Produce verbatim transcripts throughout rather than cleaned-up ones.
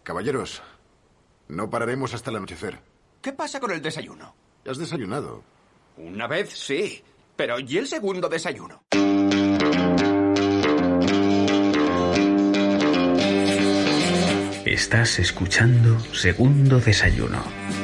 Caballeros, no pararemos hasta el anochecer. ¿Qué pasa con el desayuno? ¿Has desayunado? Una vez sí, pero ¿y el segundo desayuno? Estás escuchando Segundo Desayuno.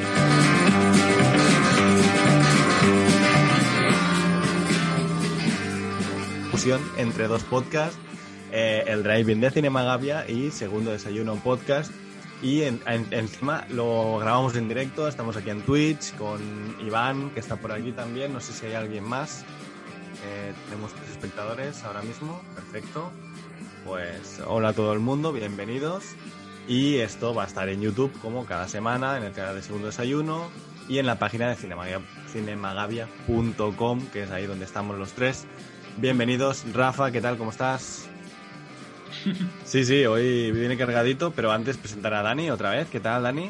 Fusión entre dos podcasts, eh, el Drive-In de Cinemagavia y Segundo Desayuno Podcast. Y en, en, encima lo grabamos en directo, estamos aquí en Twitch con Iván, que está por aquí también, no sé si hay alguien más. Eh, tenemos tres espectadores ahora mismo, perfecto. Pues hola a todo el mundo, bienvenidos. Y esto va a estar en YouTube como cada semana, en el canal de Segundo Desayuno y en la página de cinemagavia punto com, que es ahí donde estamos los tres. Bienvenidos. Rafa, ¿qué tal? ¿Cómo estás? Sí, sí, hoy viene cargadito, pero antes presentar a Dani otra vez. ¿Qué tal, Dani?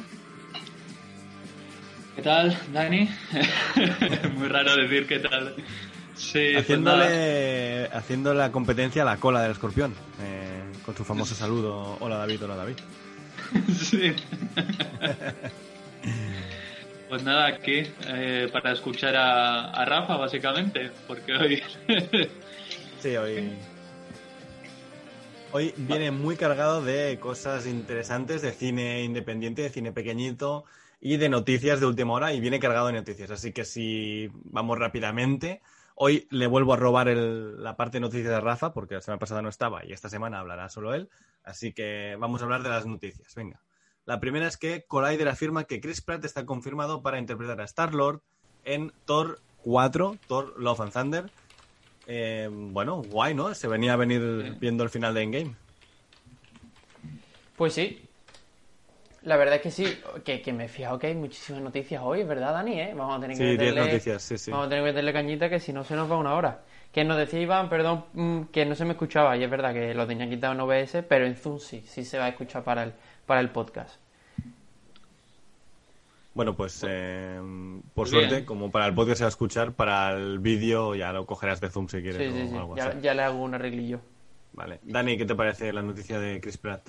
¿Qué tal, Dani? Muy raro decir qué tal. Sí, Haciéndole, pues haciendo la competencia a la cola del escorpión, eh, con su famoso saludo. Hola, David, hola, David. Sí. Pues nada, aquí eh, para escuchar a, a Rafa, básicamente, porque hoy... Sí, hoy... Hoy viene muy cargado de cosas interesantes, de cine independiente, de cine pequeñito y de noticias de última hora, y viene cargado de noticias. Así que si vamos rápidamente, hoy le vuelvo a robar el, la parte de noticias de Rafa, porque la semana pasada no estaba y esta semana hablará solo él. Así que vamos a hablar de las noticias. Venga. La primera es que Collider afirma que Chris Pratt está confirmado para interpretar a Star-Lord en Thor cuatro, Thor Love and Thunder. Eh, bueno, guay, ¿no? Se venía a venir viendo el final de Endgame. Pues sí. La verdad es que sí, que, que me he fijado que hay muchísimas noticias hoy, ¿verdad, Dani? ¿Eh? Vamos a tener que sí, meterle, diez noticias, sí, sí. Vamos a tener que meterle cañita, que si no se nos va una hora. Que nos decía Iván, perdón, que no se me escuchaba, y es verdad que lo tenía quitado en O B S, pero en Zoom sí, sí se va a escuchar para el, para el podcast. Bueno, pues eh, por Bien. suerte, como para el podcast se va a escuchar, para el vídeo ya lo cogerás de Zoom si quieres. Sí, sí, o sí. algo Ya, así. ya le hago un arreglillo. Vale. Dani, ¿qué te parece la noticia de Chris Pratt?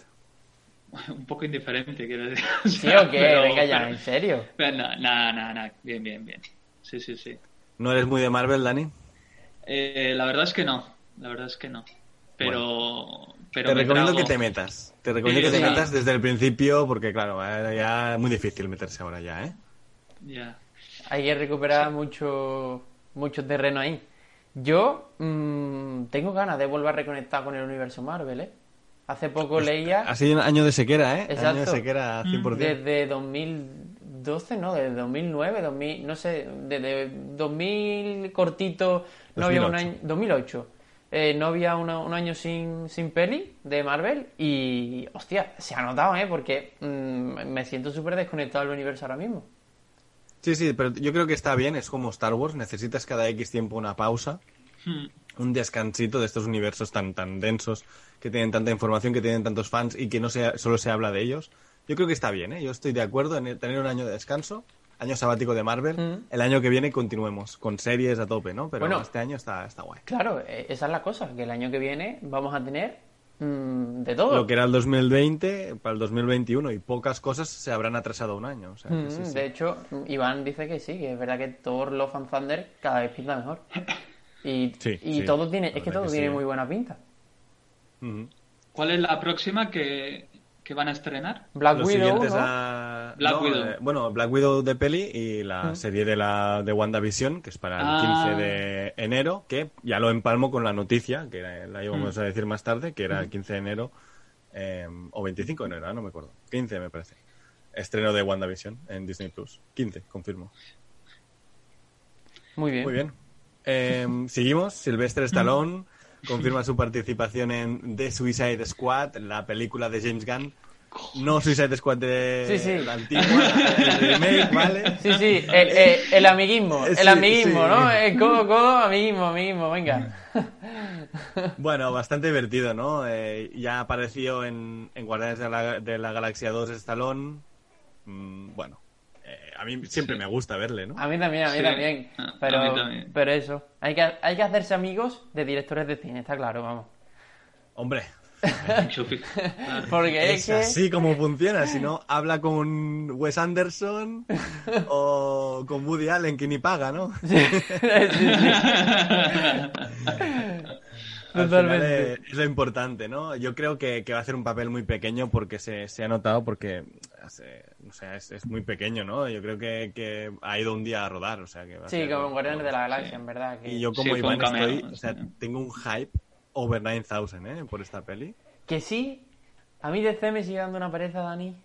Un poco indiferente, quiero decir. ¿Sí o qué? Pero- Venga ya, pero- ¿en serio? Pero no, no, no, no. Bien, bien, bien. Sí, sí, sí. ¿No eres muy de Marvel, Dani? Eh, la verdad es que no. La verdad es que no. Pero... pero Te me recomiendo trago- que te metas. Te recomiendo Sí, que te sí. metas desde el principio, porque claro, eh, ya es muy difícil meterse ahora ya, ¿eh? Ya. Hay que recuperar mucho, mucho terreno ahí. Yo mmm, tengo ganas de volver a reconectar con el universo Marvel, ¿eh? Hace poco leía... Ha sido un año de sequera, ¿eh? Exacto. Año de sequera cien por ciento. Desde dos mil doce, no, desde dos mil nueve, dos mil, no sé, desde dos mil cortito, no había un dos mil ocho. año, dos mil ocho, eh, no había una- un año sin, sin peli de Marvel y, hostia, se ha notado, ¿eh? Porque mm, me siento súper desconectado del universo ahora mismo. Sí, sí, pero yo creo que está bien, es como Star Wars, necesitas cada X tiempo una pausa, Hmm. un descansito de estos universos tan tan densos, que tienen tanta información, que tienen tantos fans y que no se, solo se habla de ellos. Yo creo que está bien, ¿eh? Yo estoy de acuerdo en tener un año de descanso, año sabático de Marvel. Mm. El año que viene continuemos con series a tope, ¿no? Pero Bueno. este año está, está guay. Claro, eh, esa es la cosa, que el año que viene vamos a tener mm, de todo. Lo que era el dos mil veinte para el dos mil veintiuno, y pocas cosas se habrán atrasado un año. O sea, que Mm, sí, sí. De hecho, Iván dice que sí, que es verdad que Thor Love and Thunder cada vez pinta mejor. Y, Sí, y sí, todo tiene, la es que verdad todo que tiene sí. muy buena pinta. Ujú. ¿Cuál es la próxima que, que van a estrenar? Black Los Widow, siguientes ¿no? a... Black no, Widow. eh, bueno, Black Widow de peli y la Mm. serie de la de WandaVision, que es para el Ah. quince de enero, que ya lo empalmo con la noticia, que era- la íbamos Mm. a decir más tarde, que era el quince de enero, eh, o veinticinco de enero, ah, no me acuerdo. quince me parece. Estreno de WandaVision en Disney Plus. quince, confirmo. Muy bien. Muy bien. Eh, seguimos. Sylvester Stallone confirma su participación en The Suicide Squad, la película de James Gunn. No Suicide Squad de Sí, sí. la antigua, el remake, ¿vale? Sí, sí, el, el- el amiguismo, el Sí, amiguismo, sí. ¿no? El codo, codo, amiguismo, amiguismo, venga. Bueno, bastante divertido, ¿no? Eh, ya apareció en, en Guardianes de la, de la Galaxia dos Stallone. Mm, bueno, eh, a mí siempre Sí. me gusta verle, ¿no? A mí también, a mí Sí, también. a- Pero, a mí también. pero eso, hay que, hay que hacerse amigos de directores de cine, está claro, vamos. Hombre, Enchufe. Claro. Porque Es es que... así como funciona, si no, habla con Wes Anderson o con Woody Allen, que ni paga, ¿no? Sí, sí. Al Totalmente. final es, es lo importante, ¿no? Yo creo que, que va a hacer un papel muy pequeño porque se, se ha notado, porque hace- o sea, es, es muy pequeño, ¿no? Yo creo que, que ha ido un día a rodar, o sea que va a Sí, ser- como en Guardianes de la Galaxia, Sí. en verdad. Que... Y yo como Sí, fue un Iván cameo, estoy, o sea, sí. tengo un hype over nueve mil, ¿eh? Por esta peli. que sí, a mí D C me sigue dando una pereza, Dani.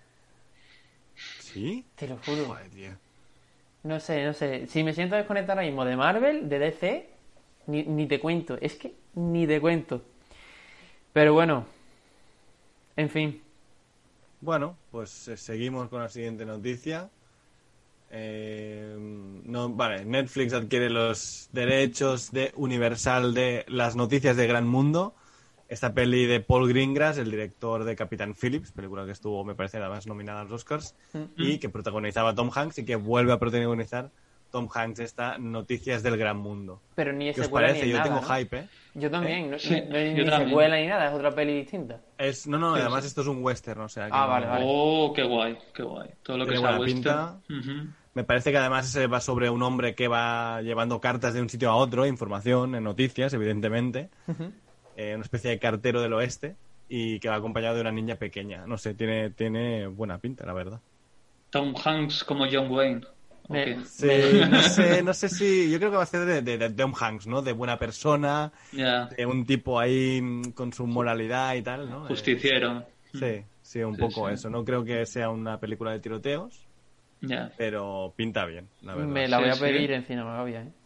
¿Sí? Te lo juro. Joder, tío. No sé, no sé. Si me siento desconectado ahora mismo de Marvel, de D C, ni, ni te cuento. Es que ni te cuento. Pero bueno. En fin. Bueno, pues eh, seguimos con la siguiente noticia. Eh, no, vale, Netflix adquiere los derechos de Universal de las noticias de Gran Mundo. Esta peli de Paul Greengrass, el director de Capitán Phillips, película que estuvo, me parece, además nominada a los Oscars, y que protagonizaba Tom Hanks y que vuelve a protagonizar Tom Hanks esta Noticias del Gran Mundo. Pero ni es ¿Qué os secuela parece? ni Yo nada, tengo ¿no? hype, ¿eh? Yo también. No, Sí, no es yo ni también. secuela ni nada, es otra peli distinta. Es, no, no, Sí, además sí. esto es un western, o sea que Ah, no- vale, vale. Oh, qué guay, qué guay. Todo lo que Tiene sea buena western. Ujú. Me parece que además se va sobre un hombre que va llevando cartas de un sitio a otro, información, en noticias, evidentemente. Eh, una especie de cartero del oeste y que va acompañado de una niña pequeña. No sé, tiene, tiene buena pinta, la verdad. Tom Hanks como John Wayne. ¿o Me- qué? Sí, no sé, no sé si... Yo creo que va a ser de, de, de Tom Hanks, ¿no? De buena persona, Ya, de un tipo ahí mm, con su moralidad y tal, ¿no? Eh, justiciero. sí, sí, un Sí, poco sí. eso. No creo que sea una película de tiroteos, Ya. pero pinta bien, la verdad. Me la voy Sí, a sí. pedir en Cinemagavia, ¿eh?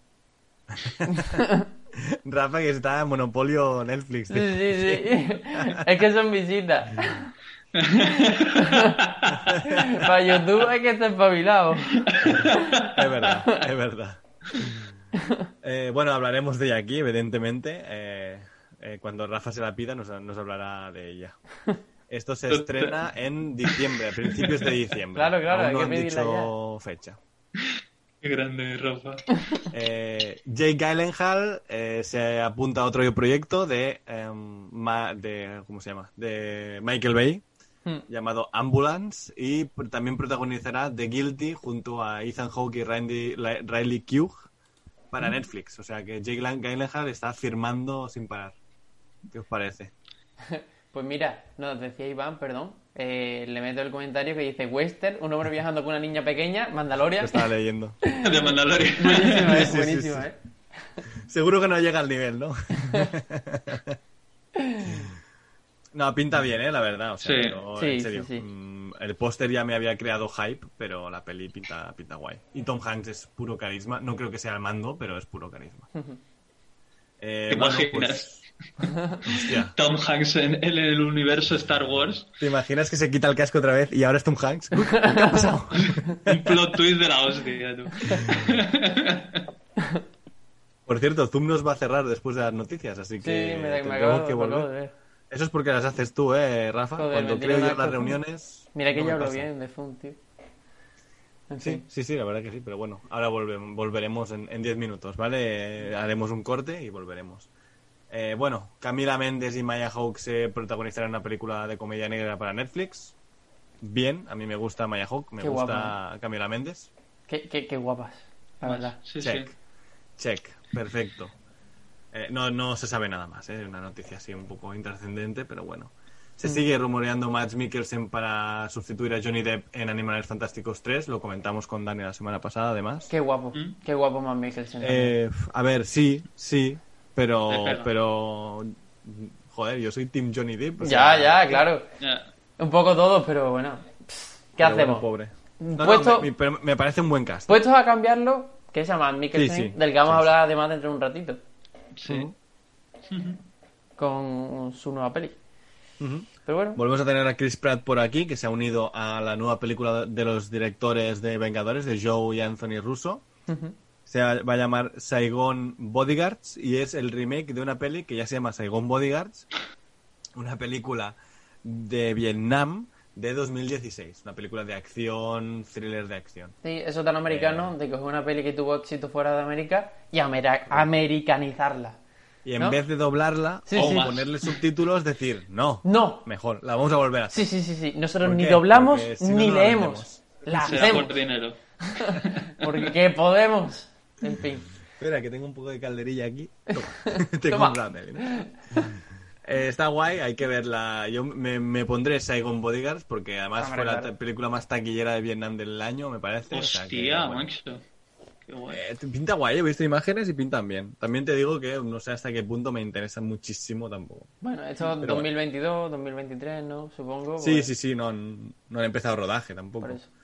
Rafa, que está en Monopolio Netflix. Sí, tío. sí, sí. Es que son visitas. Para YouTube hay que estar espabilado. Es verdad, es verdad. Eh, bueno, hablaremos de ella aquí, evidentemente. Eh, eh, cuando Rafa se la pida, nos, nos hablará de ella. Esto se estrena en diciembre, a principios de diciembre. Claro, claro, Aún hay no que han pedirla dicho fecha. Qué grande, Rafa. Eh, Jake Gyllenhaal eh, se apunta a otro proyecto de, em, ma- de ¿cómo se llama? De Michael Bay, Hmm. llamado Ambulance, y pr- también protagonizará The Guilty junto a Ethan Hawke y Randy, Li- Riley Keough para Netflix. O sea que Jake Lan- Gyllenhaal está firmando sin parar. ¿Qué os parece? Pues mira, nos decía Iván, perdón. eh, le meto el comentario que dice Western, un hombre viajando con una niña pequeña, Lo Mandalorian. estaba leyendo. De Mandalorian. Buenísima, Sí, ¿eh? sí, sí, Buenísima, sí. ¿eh? Seguro que no llega al nivel, ¿no? No, pinta bien, ¿eh? La verdad. O sea, Sí. pero, Sí, en serio. sí, sí. mm, El póster ya me había creado hype, pero la peli pinta, pinta guay. Y Tom Hanks es puro carisma. No creo que sea el mando, pero es puro carisma. Eh, ¿Te bueno, imaginas? pues... Hostia. Tom Hanks en, en el universo Star Wars. ¿Te imaginas que se quita el casco otra vez y ahora es Tom Hanks? Uy, ¿qué ha pasado? Un plot twist de la hostia, tú. Por cierto, Zoom nos va a cerrar después de las noticias, así Sí, que me, me tendremos acabo, que me acabo volver. de ver. Eso es porque las haces tú, ¿eh, Rafa? Joder, Cuando me tiene creo yo una en las cosa- reuniones... Mira que no yo me hablo pasa. bien de Zoom, tío. En Sí, fin. sí, sí, la verdad que sí, pero bueno, ahora volve- volveremos en en diez minutos, ¿vale? Eh, haremos un corte y volveremos. Eh, bueno, Camila Mendes y Maya Hawke se protagonizarán una película de comedia negra para Netflix. Bien, a mí me gusta Maya Hawke, me Qué gusta guapa. Camila Mendes. Qué, qué, qué guapas, la verdad. Sí, Check, sí. check, perfecto. Eh, no, no se sabe nada más, ¿eh? Una noticia así un poco intrascendente, pero bueno. Se sigue rumoreando Mads Mikkelsen para sustituir a Johnny Depp en Animales Fantásticos tres, lo comentamos con Dani la semana pasada, además. Qué guapo. ¿Mm? Qué guapo Matt Mikkelsen. Eh, a ver, sí, sí, pero, Le pega. pero, joder, yo soy Team Johnny Depp. o ya, sea, ya, claro. Ya. Un poco todo, pero bueno. Pff, ¿Qué pero hacemos? bueno, pobre. No, Puesto- no, me, pero me parece un buen cast. Puestos a cambiarlo, que es a Matt Mikkelsen, Sí, sí. del que vamos a Sí, hablar además dentro de un ratito, Sí. con su nueva peli. Ujú. Pero bueno, Volvemos a tener a Chris Pratt por aquí, que se ha unido a la nueva película de los directores de Vengadores, de Joe y Anthony Russo. ujú. Se va a llamar Saigon Bodyguards y es el remake de una peli que ya se llama Saigon Bodyguards, una película de Vietnam de dos mil dieciséis, una película de acción, thriller de acción. Sí, eso tan americano, de coger una peli que tuvo éxito fuera de América y amera- americanizarla. Y en ¿no? vez de doblarla Sí, o sí. ponerle subtítulos, decir, no, No. mejor, la vamos a volver a hacer. Sí, sí, sí, sí. Nosotros ¿Por ni qué? doblamos Porque si no, ni no la leemos. La Será hacemos. por dinero. Porque ¿qué podemos? En fin. Espera, que tengo un poco de calderilla aquí. Toma. Te Toma. compro la peli, ¿no? Eh, está guay, hay que verla. Yo me, me pondré Saigon Bodyguards porque además Hombre, fue la claro. ta- película más taquillera de Vietnam del año, me parece. o sea que, Hostia, bueno. macho. Qué guay. Eh, pinta guay, he visto imágenes y pintan bien. También te digo que no sé hasta qué punto me interesa muchísimo tampoco. Bueno, esto es Pero dos mil veintidós, dos mil veintitrés, ¿no? Supongo. Sí, pues, sí, sí, no, no han empezado rodaje tampoco. Por eso.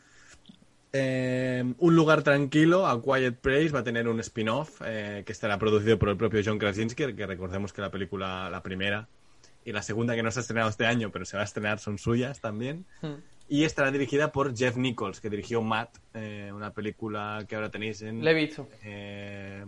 Eh, Un lugar tranquilo, A Quiet Place, va a tener un spin-off eh, que estará producido por el propio John Krasinski, que recordemos que la película, la primera y la segunda que no se ha estrenado este año, pero se va a estrenar, son suyas también. Hmm. Y estará dirigida por Jeff Nichols, que dirigió Matt, eh, una película que ahora tenéis en, Le he visto. eh,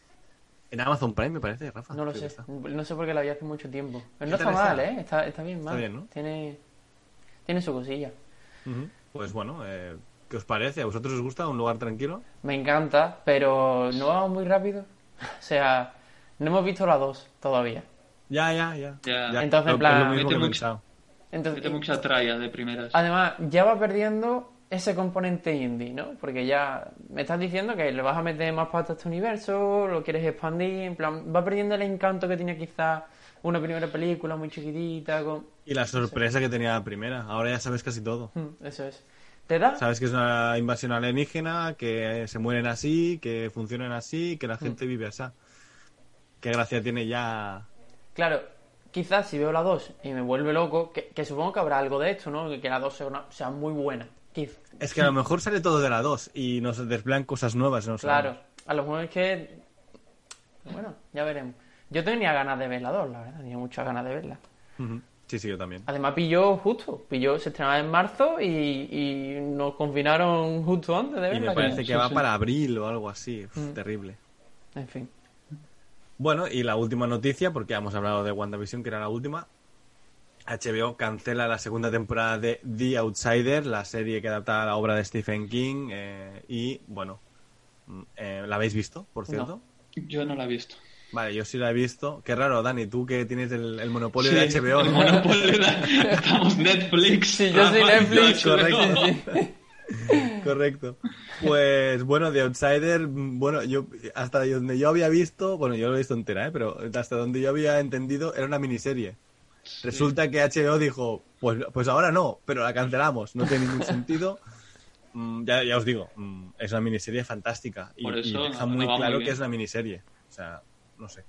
en Amazon Prime, me parece, Rafa. No lo Creo que sé. está. No sé por qué la vi hace mucho tiempo. Pero ¿Qué no tal está mal, está? ¿eh? Está, está bien mal. bien, ¿no? Tiene, tiene su cosilla. Ujú. Pues bueno, eh, ¿qué os parece? ¿A vosotros os gusta Un lugar tranquilo? Me encanta, pero no vamos muy rápido. O sea, no hemos visto la dos todavía. Ya, ya, ya. Ya. Entonces, en lo- plan, es lo mismo mete que he mucho- pensado. Entonces, Mete mucha tralla de primeras. además, ya va perdiendo ese componente indie, ¿no? Porque ya me estás diciendo que le vas a meter más patas a este universo, lo quieres expandir, en plan, va perdiendo el encanto que tenía quizás una primera película muy chiquitita, con... Y la sorpresa que tenía la primera. Ahora ya sabes casi todo. Mm, Eso es. ¿Te da? Sabes que es una invasión alienígena, que se mueren así, que funcionan así, que la gente vive así. Qué gracia tiene ya. Claro, quizás si veo la dos y me vuelve loco, que, que supongo que habrá algo de esto, ¿no? Que, que la dos sea, una- sea muy buena. Quiz- Es que a lo mejor sale todo de la dos y nos desvelan cosas nuevas. No Claro, sabemos. a lo mejor es que... Bueno, ya veremos. Yo tenía ganas de ver la dos, la verdad, tenía muchas ganas de verla. Ujú. Sí, sí, yo también. Además pilló justo, pilló, se estrenaba en marzo y, y nos confinaron justo antes de verla. Y me que- parece que sí, va sí. para abril o algo así. Uf, Mm. terrible. En fin. Bueno, y la última noticia, porque hemos hablado de WandaVision, que era la última. H B O cancela la segunda temporada de The Outsider, la serie que adapta a la obra de Stephen King. eh, y, bueno, mm, eh, ¿la habéis visto, por cierto? Yo no la he visto. Vale, yo sí la he visto. Qué raro, Dani, tú que tienes el, el monopolio Sí, de H B O, el ¿no? monopolio de- Estamos Netflix. Sí, yo soy Rafa, y Netflix, yo H B O. correcto. Correcto. Pues bueno, The Outsider, mm, bueno, yo hasta donde yo había visto, bueno, yo lo he visto entera, ¿eh? Pero hasta donde yo había entendido era una miniserie. Resulta que H B O dijo, pues, pues ahora no, pero la cancelamos, no tiene ningún sentido. Mm, ya, ya os digo, mm, es una miniserie fantástica y, Por y eso deja no- muy no va muy claro bien. que es una miniserie. O sea, no sé.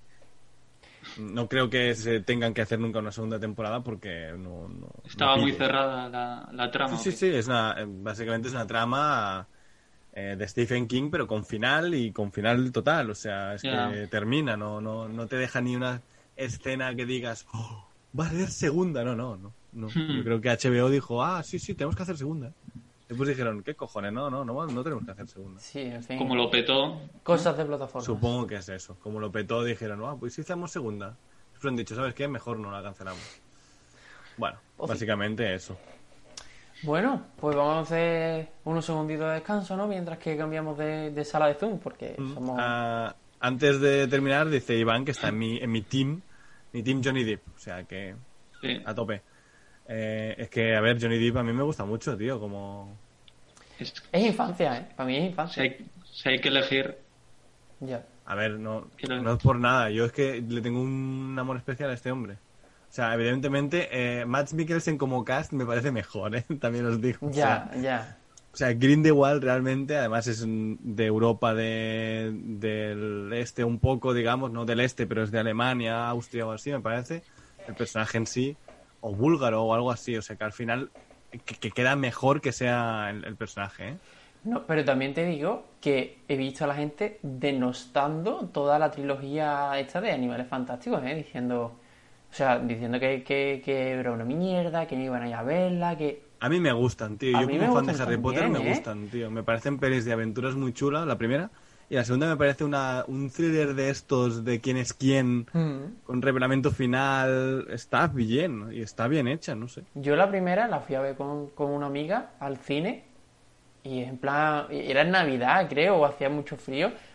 No creo que se tengan que hacer nunca una segunda temporada porque no... no Estaba no muy pille. cerrada la, la trama. Sí, sí, sí, es una, eh, básicamente es una trama eh, de Stephen King, pero con final y con final total. O sea, es Ya. que termina, no, no, no te deja ni una escena que digas, "Oh, va a haber segunda". No, no, no. no. Hmm. Yo creo que H B O dijo, ah, sí, sí, tenemos que hacer segunda. Después dijeron, ¿qué cojones? No, no, no, no tenemos que hacer segunda. Sí, en fin. Como lo petó. Cosas de plataforma. Supongo que es eso. Como lo petó, dijeron, ah, pues si hacemos segunda. Después han dicho, ¿sabes qué? Mejor no la cancelamos. Bueno, O sí. básicamente eso. Bueno, pues vamos a hacer unos segunditos de descanso, ¿no? Mientras que cambiamos de, de sala de Zoom, porque somos... Ah, antes de terminar, dice Iván que está en mi, en mi team, mi team Johnny Depp, o sea que Sí. a tope. Eh, es que, a ver, Johnny Depp a mí me gusta mucho, tío, como... Es- Es infancia, ¿eh? Para mí es si, infancia. hay, si hay que elegir, Ya. A ver, no, Quiero- no es por nada, yo es que le tengo un amor especial a este hombre. O sea, evidentemente, eh, Mads Mikkelsen como cast me parece mejor, ¿eh? También os digo. O Ya, sea, ya. O sea, Grindelwald realmente, además es mm, de Europa de, del este un poco, digamos, no del este, pero es de Alemania, Austria o así, me parece. El personaje en sí, o búlgaro o algo así, o sea que al final que, que queda mejor que sea el, el personaje, ¿eh? No, pero también te digo que he visto a la gente denostando toda la trilogía esta de Animales Fantásticos, ¿eh? Diciendo, o sea, diciendo que, que, que era una mierda, que no iban a ir a verla, que... A mí me gustan, tío. A Yo mí como me fan de gustan Harry Potter también, me ¿eh? gustan, tío. Me parecen pelis de aventuras muy chulas, la primera. Y la segunda me parece una, un thriller de estos, de quién es quién, Mm. con revelamiento final. Está bien, y está bien hecha, no sé. Yo la primera la fui a ver con, con una amiga al cine y en plan, era en Navidad creo, o hacía mucho frío,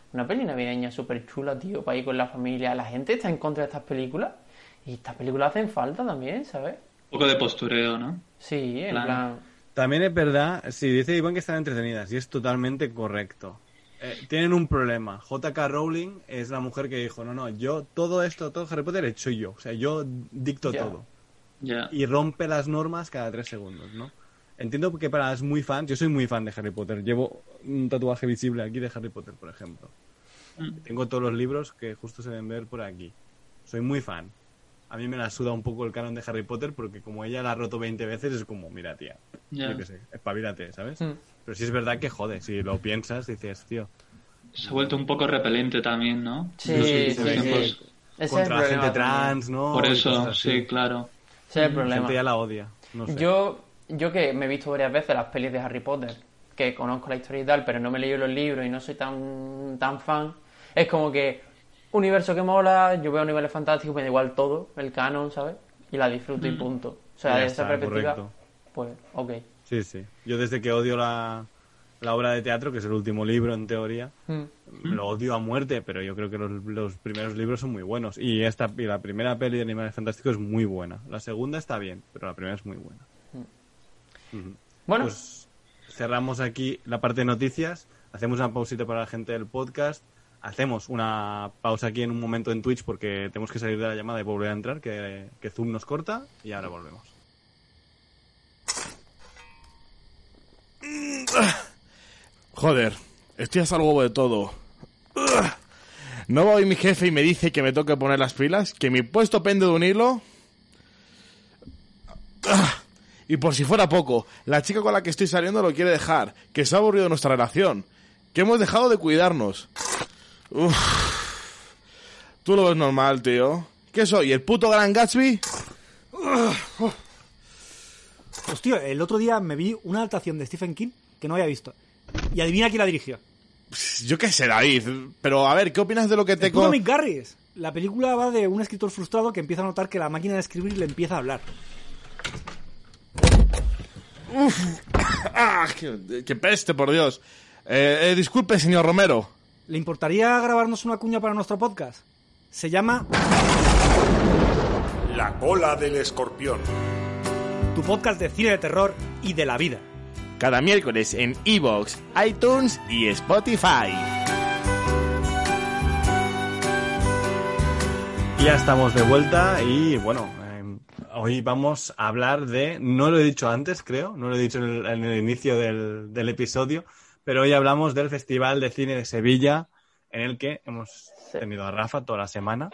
una peli navideña súper chula, tío, para ir con la familia. La gente está en contra de estas películas y estas películas hacen falta también, ¿sabes? Un poco de postureo, ¿no? Sí, en Plan. plan... También es verdad, sí, dice Iván que están entretenidas y es totalmente correcto. Eh, tienen un problema. J K. Rowling es la mujer que dijo, no, no, yo todo esto, todo Harry Potter he hecho yo. O sea, yo dicto Ya. todo. Ya. Y rompe las normas cada tres segundos, ¿no? Entiendo que para las muy fans, yo soy muy fan de Harry Potter. Llevo un tatuaje visible aquí de Harry Potter, por ejemplo. Mm. Tengo todos los libros que justo se deben ver por aquí. Soy muy fan. A mí me la suda un poco el canon de Harry Potter porque como ella la ha roto veinte veces es como, mira, tía, Ya. yo qué sé, espabilate, ¿sabes? Mm. Pero sí es verdad que jode, si lo piensas dices, tío, Se ha vuelto un poco repelente también, ¿no? Sí, Los sí, últimos sí. tiempos. Ese es el contra la problema gente también. trans, ¿no? Por Y eso, cosas así. sí, claro. Ese es el La problema. gente ya la odia, no sé. Yo, yo que me he visto varias veces las pelis de Harry Potter, que conozco la historia y tal, pero no me he leído los libros y no soy tan, tan fan, es como que universo que mola, yo veo niveles fantásticos, me da igual todo, el canon, ¿sabes? Y la disfruto y punto. O sea, Ya de está, esa perspectiva, correcto. pues, ok. Sí, sí. Yo desde que odio la, la obra de teatro, que es el último libro en teoría, Mm. lo odio a muerte, pero yo creo que los, los primeros libros son muy buenos. Y esta y la primera peli de Animales Fantásticos es muy buena. La segunda está bien, pero la primera es muy buena. Ujú. Bueno, Pues cerramos aquí la parte de noticias, hacemos una pausita para la gente del podcast, hacemos una pausa aquí en un momento en Twitch porque tenemos que salir de la llamada y volver a entrar, que, que Zoom nos corta, y ahora volvemos. Joder, estoy hasta el huevo de todo. ¿No va hoy mi jefe y me dice que me tengo que poner las pilas? ¿Que mi puesto pende de un hilo? Y por si fuera poco, la chica con la que estoy saliendo lo quiere dejar, que se ha aburrido de nuestra relación, que hemos dejado de cuidarnos. Uf. Tú lo ves normal, tío. ¿Qué soy, el puto Gran Gatsby? Pues tío, el otro día me vi una adaptación de Stephen King que no había visto. Y adivina quién la dirigió. Yo qué sé, David. Pero a ver, ¿qué opinas de lo que te... El puto co- Mick Garris. La película va de un escritor frustrado que empieza a notar que la máquina de escribir le empieza a hablar. ¡Ah! ¡Qué, qué peste, por Dios! Eh, eh, disculpe, señor Romero. ¿Le importaría grabarnos una cuña para nuestro podcast? Se llama La cola del escorpión. Tu podcast de cine de terror y de la vida. Cada miércoles en iVoox, iTunes y Spotify. Ya estamos de vuelta y bueno, eh, hoy vamos a hablar de, no lo he dicho antes creo, no lo he dicho en el, en el inicio del, del episodio, pero hoy hablamos del Festival de Cine de Sevilla, en el que hemos tenido a Rafa toda la semana.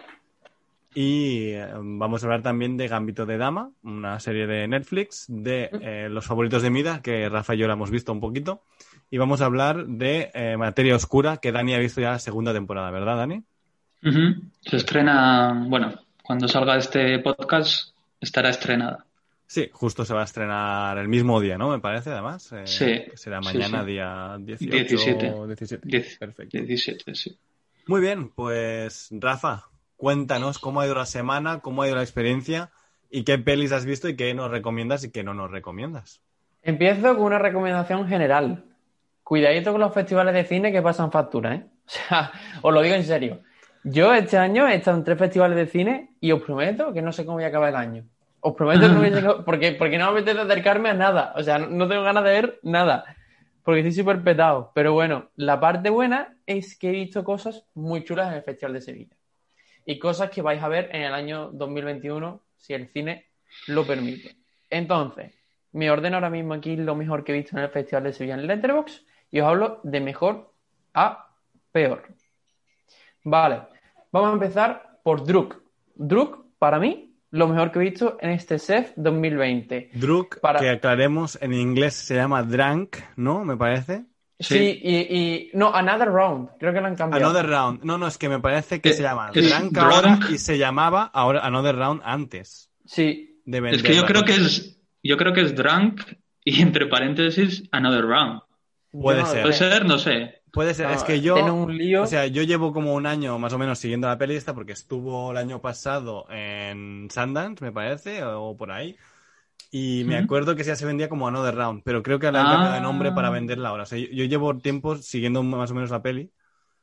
Y eh, vamos a hablar también de Gambito de Dama, una serie de Netflix, de eh, Los Favoritos de Mida, que Rafa y yo la hemos visto un poquito. Y vamos a hablar de eh, Materia Oscura, que Dani ha visto ya la segunda temporada, ¿verdad, Dani? Ujú. Se estrena, bueno, cuando salga este podcast estará estrenada. Sí, justo se va a estrenar el mismo día, ¿no? Me parece, además. Eh, Sí, que será sí, mañana, sí. día dieciocho diecisiete. o diecisiete. Diez- Perfecto. diecisiete, sí. Muy bien, pues Rafa, cuéntanos cómo ha ido la semana, cómo ha ido la experiencia y qué pelis has visto y qué nos recomiendas y qué no nos recomiendas. empiezo con una recomendación general. Cuidadito con los festivales de cine que pasan factura, ¿eh? O sea, os lo digo en serio. Yo este año he estado en tres festivales de cine y os prometo que no sé cómo voy a acabar el año. Os prometo que no voy a llegar, porque, porque no me apetece acercarme a nada. O sea, no, no tengo ganas de ver nada. Porque estoy súper petado. Pero bueno, la parte buena es que he visto cosas muy chulas en el Festival de Sevilla. Y cosas que vais a ver en el año dos mil veintiuno, si el cine lo permite. Entonces, me ordeno ahora mismo aquí lo mejor que he visto en el Festival de Sevilla en Letterboxd y os hablo de mejor a peor. Vale, vamos a empezar por Druk. Druk, para mí, lo mejor que he visto en este S E F dos mil veinte. Druk, Para- que aclaremos, en inglés se llama Drunk, ¿no? Me parece. Sí, Sí. y, y... No, Another Round. Creo que lo han cambiado. Another Round. No, no, es que me parece que Eh, se llama es Drunk Drunk. ahora y se llamaba ahora Another Round antes Sí, de Es vender que yo la creo que cosa. es, yo creo que es Drunk y entre paréntesis Another Round. Puede yo no lo ser. Puede sé. ser, no sé. Puede ser, No, es que yo, tiene un lío. o sea, yo llevo como un año más o menos siguiendo la peli esta porque estuvo el año pasado en Sundance, me parece, o por ahí, y me Ujú. acuerdo que ya se vendía como Another Round, pero creo que le han Ah. cambiado de nombre para venderla ahora. O sea, yo, yo llevo tiempo siguiendo más o menos la peli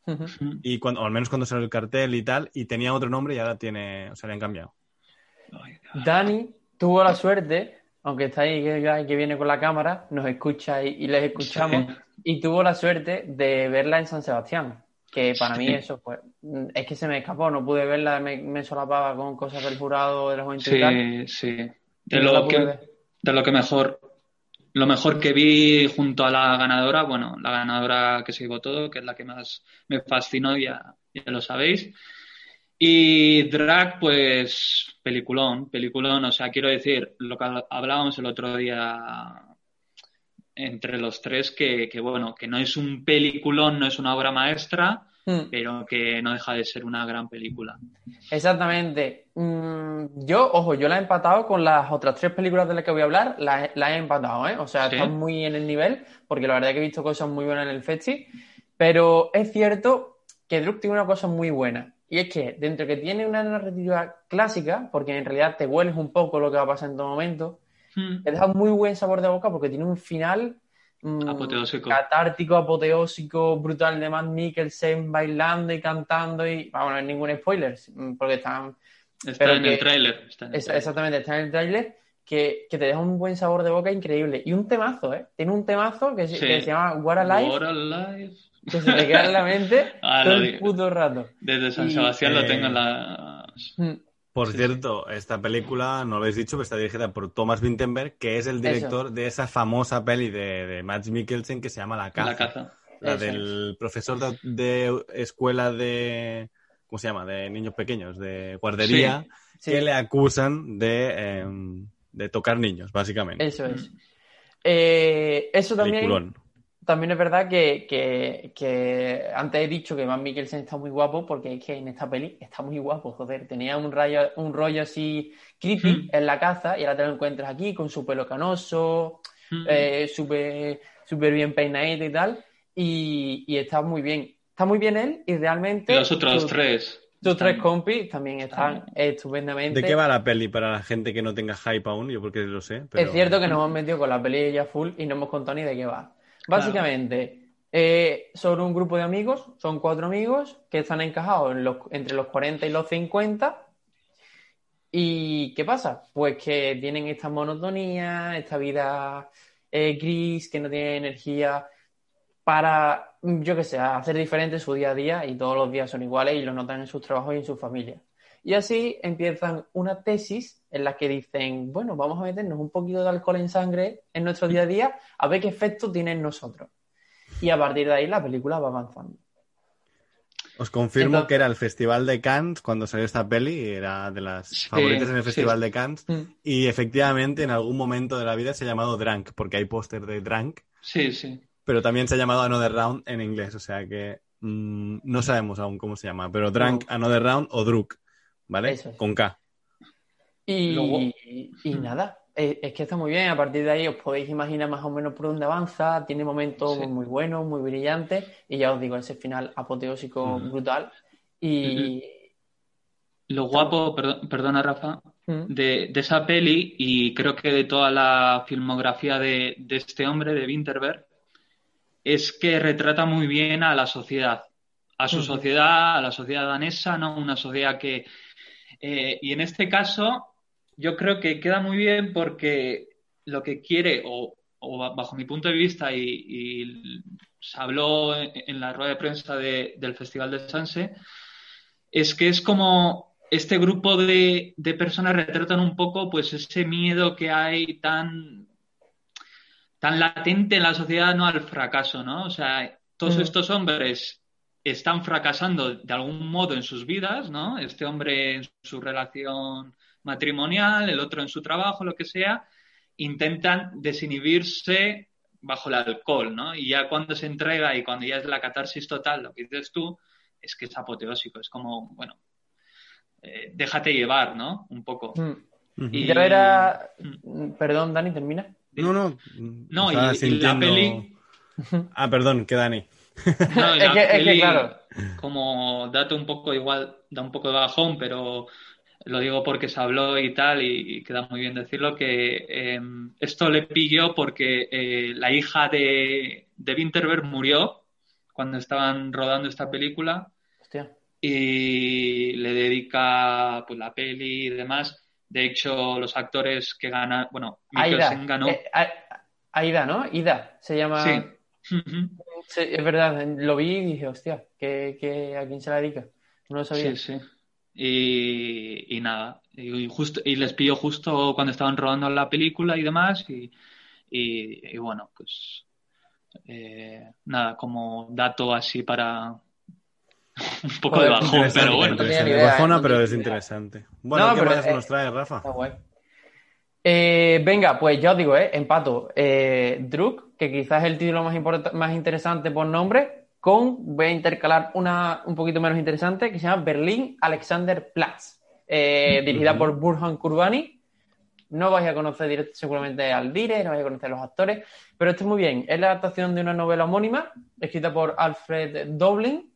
Y cuando, o al menos cuando salió el cartel y tal, y tenía otro nombre y ahora tiene, o sea, le han cambiado. Dani tuvo la suerte, aunque está ahí que, que viene con la cámara, nos escucha y, y les escuchamos, Sí. y tuvo la suerte de verla en San Sebastián, que para Sí. mí eso pues es que se me escapó, no pude verla, me, me solapaba con cosas del jurado de la juventud y tal. Sí, sí. y De no la lo pude que, ver. de lo que mejor, lo mejor que vi junto a la ganadora, bueno, la ganadora que se llevó todo, que es la que más me fascinó, ya, ya lo sabéis. Y Drag, pues, peliculón, peliculón. O sea, quiero decir, lo que hablábamos el otro día entre los tres, que, que bueno, que no es un peliculón, no es una obra maestra, Mm. pero que no deja de ser una gran película. Exactamente. Mm, yo, ojo, yo la he empatado con las otras tres películas de las que voy a hablar, las he- las he empatado, ¿eh? O sea, ¿Sí? están muy en el nivel, porque la verdad es que he visto cosas muy buenas en el festi, pero es cierto que Druk tiene una cosa muy buena, y es que dentro que tiene una narrativa clásica, porque en realidad te hueles un poco lo que va a pasar en todo momento, Hmm. te deja muy buen sabor de boca porque tiene un final mm, Apoteósico. catártico, apoteósico, brutal de Matt Mikkelsen bailando y cantando y vamos, no es ningún spoiler mm, porque están Está pero en que- el tráiler. Está en el es- tráiler. exactamente, está en el tráiler que, que te deja un buen sabor de boca increíble y un temazo, ¿eh? Tiene un temazo que, se- Sí. que se llama What a Life, What a Life. que se te queda en la mente Ah, todo lo el digo. puto rato. Desde San Y- Sebastián eh, lo tengo en las... Mm, Por Sí, cierto, esta película, no lo habéis dicho, pero está dirigida por Thomas Vinterberg, que es el director de esa famosa peli de, de Mads Mikkelsen que se llama La Caza. La caza. La Eso del profesor de, de escuela de... ¿Cómo se llama? De niños pequeños, de guardería, sí, que le acusan de, eh, de tocar niños, básicamente. eso es. Eh, eso también... Peliculón. También es verdad que, que, que antes he dicho que Matt Mikkelsen está muy guapo porque es que en esta peli está muy guapo, joder. Tenía un, rayo, un rollo así creepy Hmm. en la caza y ahora te lo encuentras aquí con su pelo canoso, Hmm. eh, súper súper bien peinadito y tal. Y, y está muy bien. Está muy bien él y realmente... Y los otros sus- tres. Sus están- tres compis también están estupendamente. ¿De qué va la peli para la gente que no tenga hype aún? Yo porque lo sé. Pero... Es cierto que nos hemos metido con la peli ya full y no hemos contado ni de qué va. Básicamente, eh, sobre un grupo de amigos, son cuatro amigos que están encajados en los- entre los cuarenta y los cincuenta. ¿Y qué pasa? Pues que tienen esta monotonía, esta vida eh, gris, que no tiene energía para, yo qué sé, hacer diferente su día a día y todos los días son iguales y lo notan en sus trabajos y en sus familias. Y así empiezan una tesis en la que dicen, bueno, vamos a meternos un poquito de alcohol en sangre en nuestro día a día a ver qué efecto tiene en nosotros. Y a partir de ahí la película va avanzando. Os confirmo Entonces- que era el Festival de Cannes cuando salió esta peli, y era de las Sí, favoritas en el sí. Festival de Cannes. Mm. Y efectivamente en algún momento de la vida se ha llamado Drunk, porque hay póster de Drunk, Sí, sí. pero también se ha llamado Another Round en inglés, o sea que mm, no sabemos aún cómo se llama, pero Drunk, No. Another Round o Druk, ¿vale? Eso es. Con K. Y, Luego- y nada, es, es que está muy bien. A partir de ahí os podéis imaginar más o menos por dónde avanza. Tiene momentos Sí. muy buenos, muy brillantes. Y ya os digo, ese final apoteósico Mm. brutal. Y. Lo guapo, perdón- perdona Rafa, Mm. de, de esa peli y creo que de toda la filmografía de, de este hombre, de Vinterberg, es que retrata muy bien a la sociedad, a su Ujú. sociedad, a la sociedad danesa, ¿no? Una sociedad que... eh, y en este caso, yo creo que queda muy bien porque lo que quiere, o, o bajo mi punto de vista, y, y se habló en, en la rueda de prensa de- del Festival de Sanse, es que es como este grupo de, de personas retratan un poco pues ese miedo que hay tan, tan latente en la sociedad, ¿no? Al fracaso, ¿no? O sea, todos Mm. estos hombres están fracasando de algún modo en sus vidas, ¿no? Este hombre en su relación matrimonial, el otro en su trabajo, lo que sea, intentan desinhibirse bajo el alcohol, ¿no? Y ya cuando se entrega y cuando ya es la catarsis total, lo que dices tú, es que es apoteósico, es como, bueno, eh, déjate llevar, ¿no? Un poco. Mm. Ujú. Y- Yo era. Mm. Perdón, Dani, termina. No, no. No, estaba y, y la sintiendo- peli... Ah, perdón, que Dani. No, y Es la que- es que, peli, claro. como dato un poco igual, da un poco de bajón, pero lo digo porque se habló y tal, y, y queda muy bien decirlo, que eh, esto le pilló porque eh, la hija de, de Vinterberg murió cuando estaban rodando esta película. Hostia. Y le dedica pues la peli y demás. De hecho, los actores que ganan, bueno, Mikkelsen Aida, ganó. eh, A- Aida, ¿no? Ida, se llama. Sí. Sí, es verdad, lo vi y dije, hostia, ¿qué, qué, ¿a quién se la dedica? No lo sabía. Sí, sí. Y, y nada, y, justo, y les pilló justo cuando estaban rodando la película y demás, y, y, y bueno, pues eh, nada, como dato así para un poco Joder, de bajón, pero bueno. no tenía ni Interesante. idea, Bajona, ¿eh? pero es interesante. Bueno, No, ¿qué pero, más eh, nos trae, Rafa? Está guay. Eh, venga, pues ya os digo, eh, empato. Eh, Druk, que quizás es el título más, import- más interesante por nombre, con, voy a intercalar una un poquito menos interesante, que se llama Berlín Alexanderplatz, eh, dirigida por Burhan Kurbani. No vais a conocer directo, seguramente al Dire, no vais a conocer a los actores, pero está muy bien. Es la adaptación de una novela homónima, escrita por Alfred Doblin,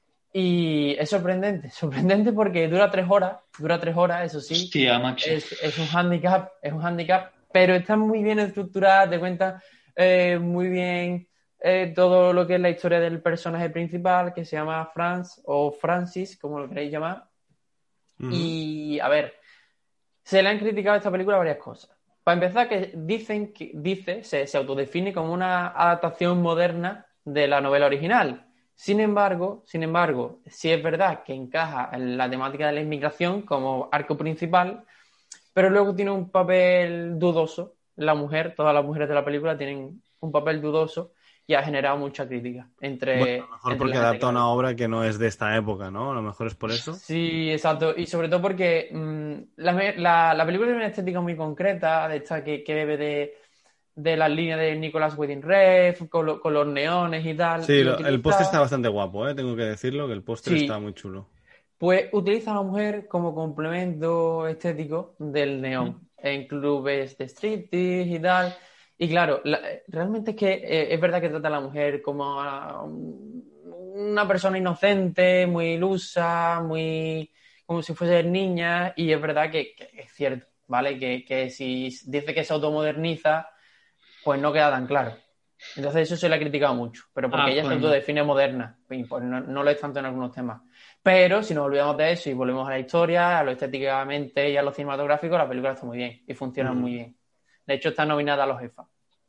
y es sorprendente, sorprendente porque dura tres horas, dura tres horas, eso sí. Hostia, macho. Es, es un handicap, es un handicap, pero está muy bien estructurada, te cuenta eh, muy bien eh, todo lo que es la historia del personaje principal, que se llama Franz o Francis, como lo queréis llamar. Ujú. Y, a ver, se le han criticado a esta película varias cosas. Para empezar, que dicen que dice, se, se autodefine como una adaptación moderna de la novela original. Sin embargo, sin embargo, sí es verdad que encaja en la temática de la inmigración como arco principal, pero luego tiene un papel dudoso. La mujer, todas las mujeres de la película tienen un papel dudoso y ha generado mucha crítica entre, Bueno, a lo mejor entre porque la gente adapta que la una obra que no es de esta época, ¿no? A lo mejor es por eso. Sí, exacto. Y sobre todo porque mmm, la, la, la película tiene una estética muy concreta, de esta que, que bebe de, de las líneas de Nicolas Winding Refn, con, lo, con los neones y tal. Sí, Y lo- utiliza, el póster está bastante guapo, ¿eh? Tengo que decirlo, que el póster Sí. está muy chulo. Pues utiliza a la mujer como complemento estético del neón, en clubes de striptease y tal. Y claro, la- realmente es que eh, es verdad que trata a la mujer como a un- una persona inocente, muy ilusa, muy como si fuese niña, y es verdad que, que es cierto, ¿vale? Que, que si dice que se automoderniza, pues no queda tan claro. Entonces eso se le ha criticado mucho, pero porque Ah, ella se coño. autodefine moderna, y pues no, no lo es tanto en algunos temas. Pero si nos olvidamos de eso y volvemos a la historia, a lo estéticamente y a lo cinematográfico, la película está muy bien y funciona Mm. muy bien. De hecho, está nominada a los E F A.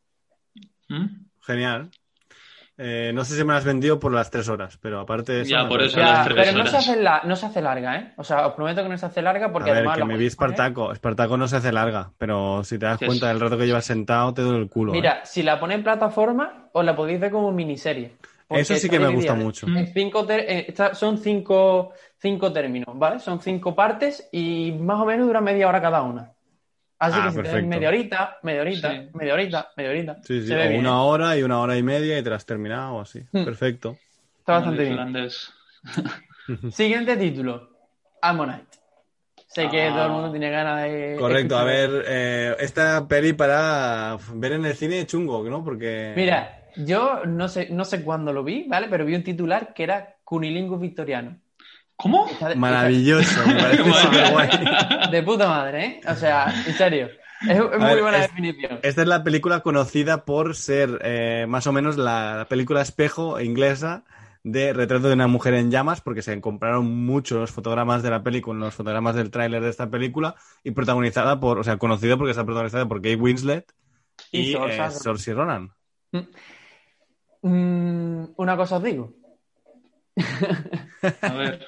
¿Mm? Genial. Eh, no sé si me la has vendido por las tres horas, pero aparte de eso... Ya, me por parece- eso las Ya, tres pero no se, horas. hace la, no se hace larga, ¿eh? O sea, os prometo que no se hace larga porque A ver, además... que la me vi podéis poner- Espartaco. Espartaco no se hace larga, pero si te das Sí, cuenta sí. del rato que llevas sentado, te duele el culo. ¿eh? Mira, si la pone en plataforma, os la podéis ver como miniserie. Porque Eso sí está que me gusta dividida mucho. en cinco ter- eh, está- son cinco, cinco términos, ¿vale? Son cinco partes y más o menos dura media hora cada una. Así Ah, que si perfecto. tenéis media horita, media horita, Sí. media horita, media horita. Sí, sí, se ve o bien, una ¿eh? hora y una hora y media y te la has terminado, así. Hmm. Perfecto. Está Como bastante el bien. irlandés. Siguiente título. Ammonite. Sé que Ah. todo el mundo tiene ganas de... Correcto, a escuchar. ver, eh, esta peli para ver en el cine chungo, ¿no? Porque... Mira, yo no sé, no sé cuándo lo vi, ¿vale? Pero vi un titular que era Cunilingus Victoriano. ¿Cómo? Está de- Maravilloso, me parece súper guay. De puta madre, ¿eh? O sea, en serio. Es, es muy ver, buena es- definición. Esta es la película conocida por ser eh, más o menos la, la película espejo inglesa de Retrato de una mujer en llamas, porque se compraron mucho los fotogramas de la peli con los fotogramas del tráiler de esta película y protagonizada por, o sea, conocida porque está protagonizada por Kate Winslet Y y, Saoirse eh, Ronan. Saoirse Ronan. Mm, una cosa os digo. A ver.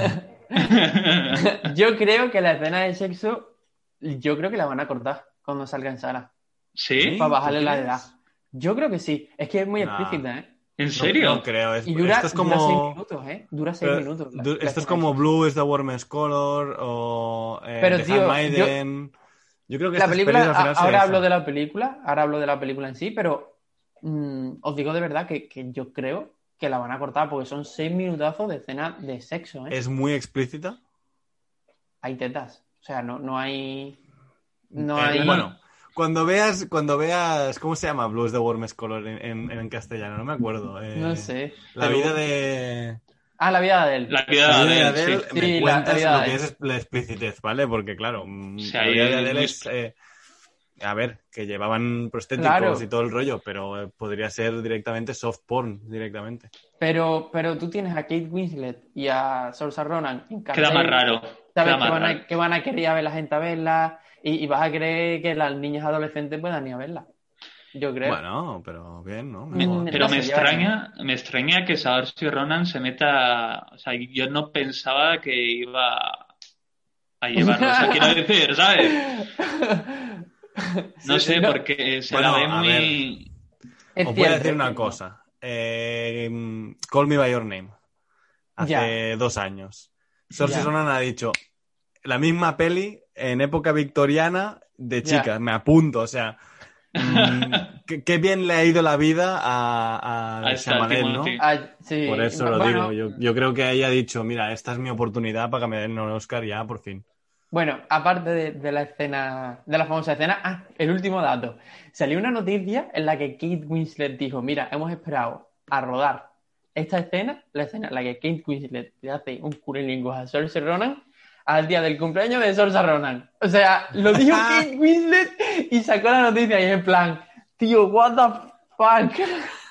Yo creo que la escena de sexo, yo creo que la van a cortar cuando salga en sala. ¿Sí? Para bajarle ¿Tú la crees? edad. Yo creo que sí. Es que es muy Nah. explícita, ¿eh? ¿En No- serio? No, creo. Es, Y dura, esto es dura seis como... minutos, ¿eh? Dura seis pero, minutos. la- du- la esto es escena como de Blue is the warmest color o eh, Pero, The tío, Handmaiden. Yo, creo que la estas película, pelis al final a- se ahora dejan. hablo de la película, ahora hablo de la película en sí, pero mm, os digo de verdad que, que yo creo que la van a cortar porque son seis minutazos de escena de sexo, ¿eh? Es muy explícita. Hay tetas, o sea, no, no hay... No Eh, hay... Bueno, cuando veas, cuando veas, ¿cómo se llama Blue is the warmest color en, en, en castellano? No me acuerdo. eh, No sé. La pero- vida de... Ah, la vida de él. La vida La de vida de Adele, Adele, sí. me Sí, la- cuentas la vida lo de que Adele. es la explicitez, ¿vale? Porque claro, mm, Sí, la ahí vida de Adele muy es... eh, a ver, que llevaban prostéticos Claro. y todo el rollo, pero eh, podría ser directamente soft porn, directamente. Pero, pero tú tienes a Kate Winslet y a Saoirse Ronan en cartel. Queda más raro. Sabes Queda que más van, raro. a, que van a querer a ver la gente a verla y, y vas a creer que las niñas adolescentes puedan ir a verla. Yo creo. Bueno, pero bien, ¿no? Me- Mm, pero no me sé, ya extraña, me extraña que Saoirse Ronan se meta, o sea, yo no pensaba que iba a llevarlo, o sea, quiero decir, ¿sabes? No Sí, sé, no. porque se Bueno, la ve a muy... Es Os voy a cierto, decir es una cierto. cosa. Eh, Call Me By Your Name. Hace Ya. dos años. Saoirse Ya. Ronan ha dicho la misma peli en época victoriana de Ya. chicas. Me apunto, o sea... mm, qué, qué bien le ha ido la vida a, a, A esta Chalamet, ¿no? Timothy. Ah, sí. Por eso lo Bueno, digo. Yo, yo creo que ella ha dicho, mira, esta es mi oportunidad para que me den un Oscar ya, por fin. Bueno, aparte de, de la escena, de la famosa escena, ah, el último dato. Salió una noticia en la que Kate Winslet dijo, mira, hemos esperado a rodar esta escena, la escena en la que Kate Winslet le hace un cunilingus a Saoirse Ronan, al día del cumpleaños de Saoirse Ronan. O sea, lo dijo Kate Winslet y sacó la noticia y en plan, tío, what the fuck.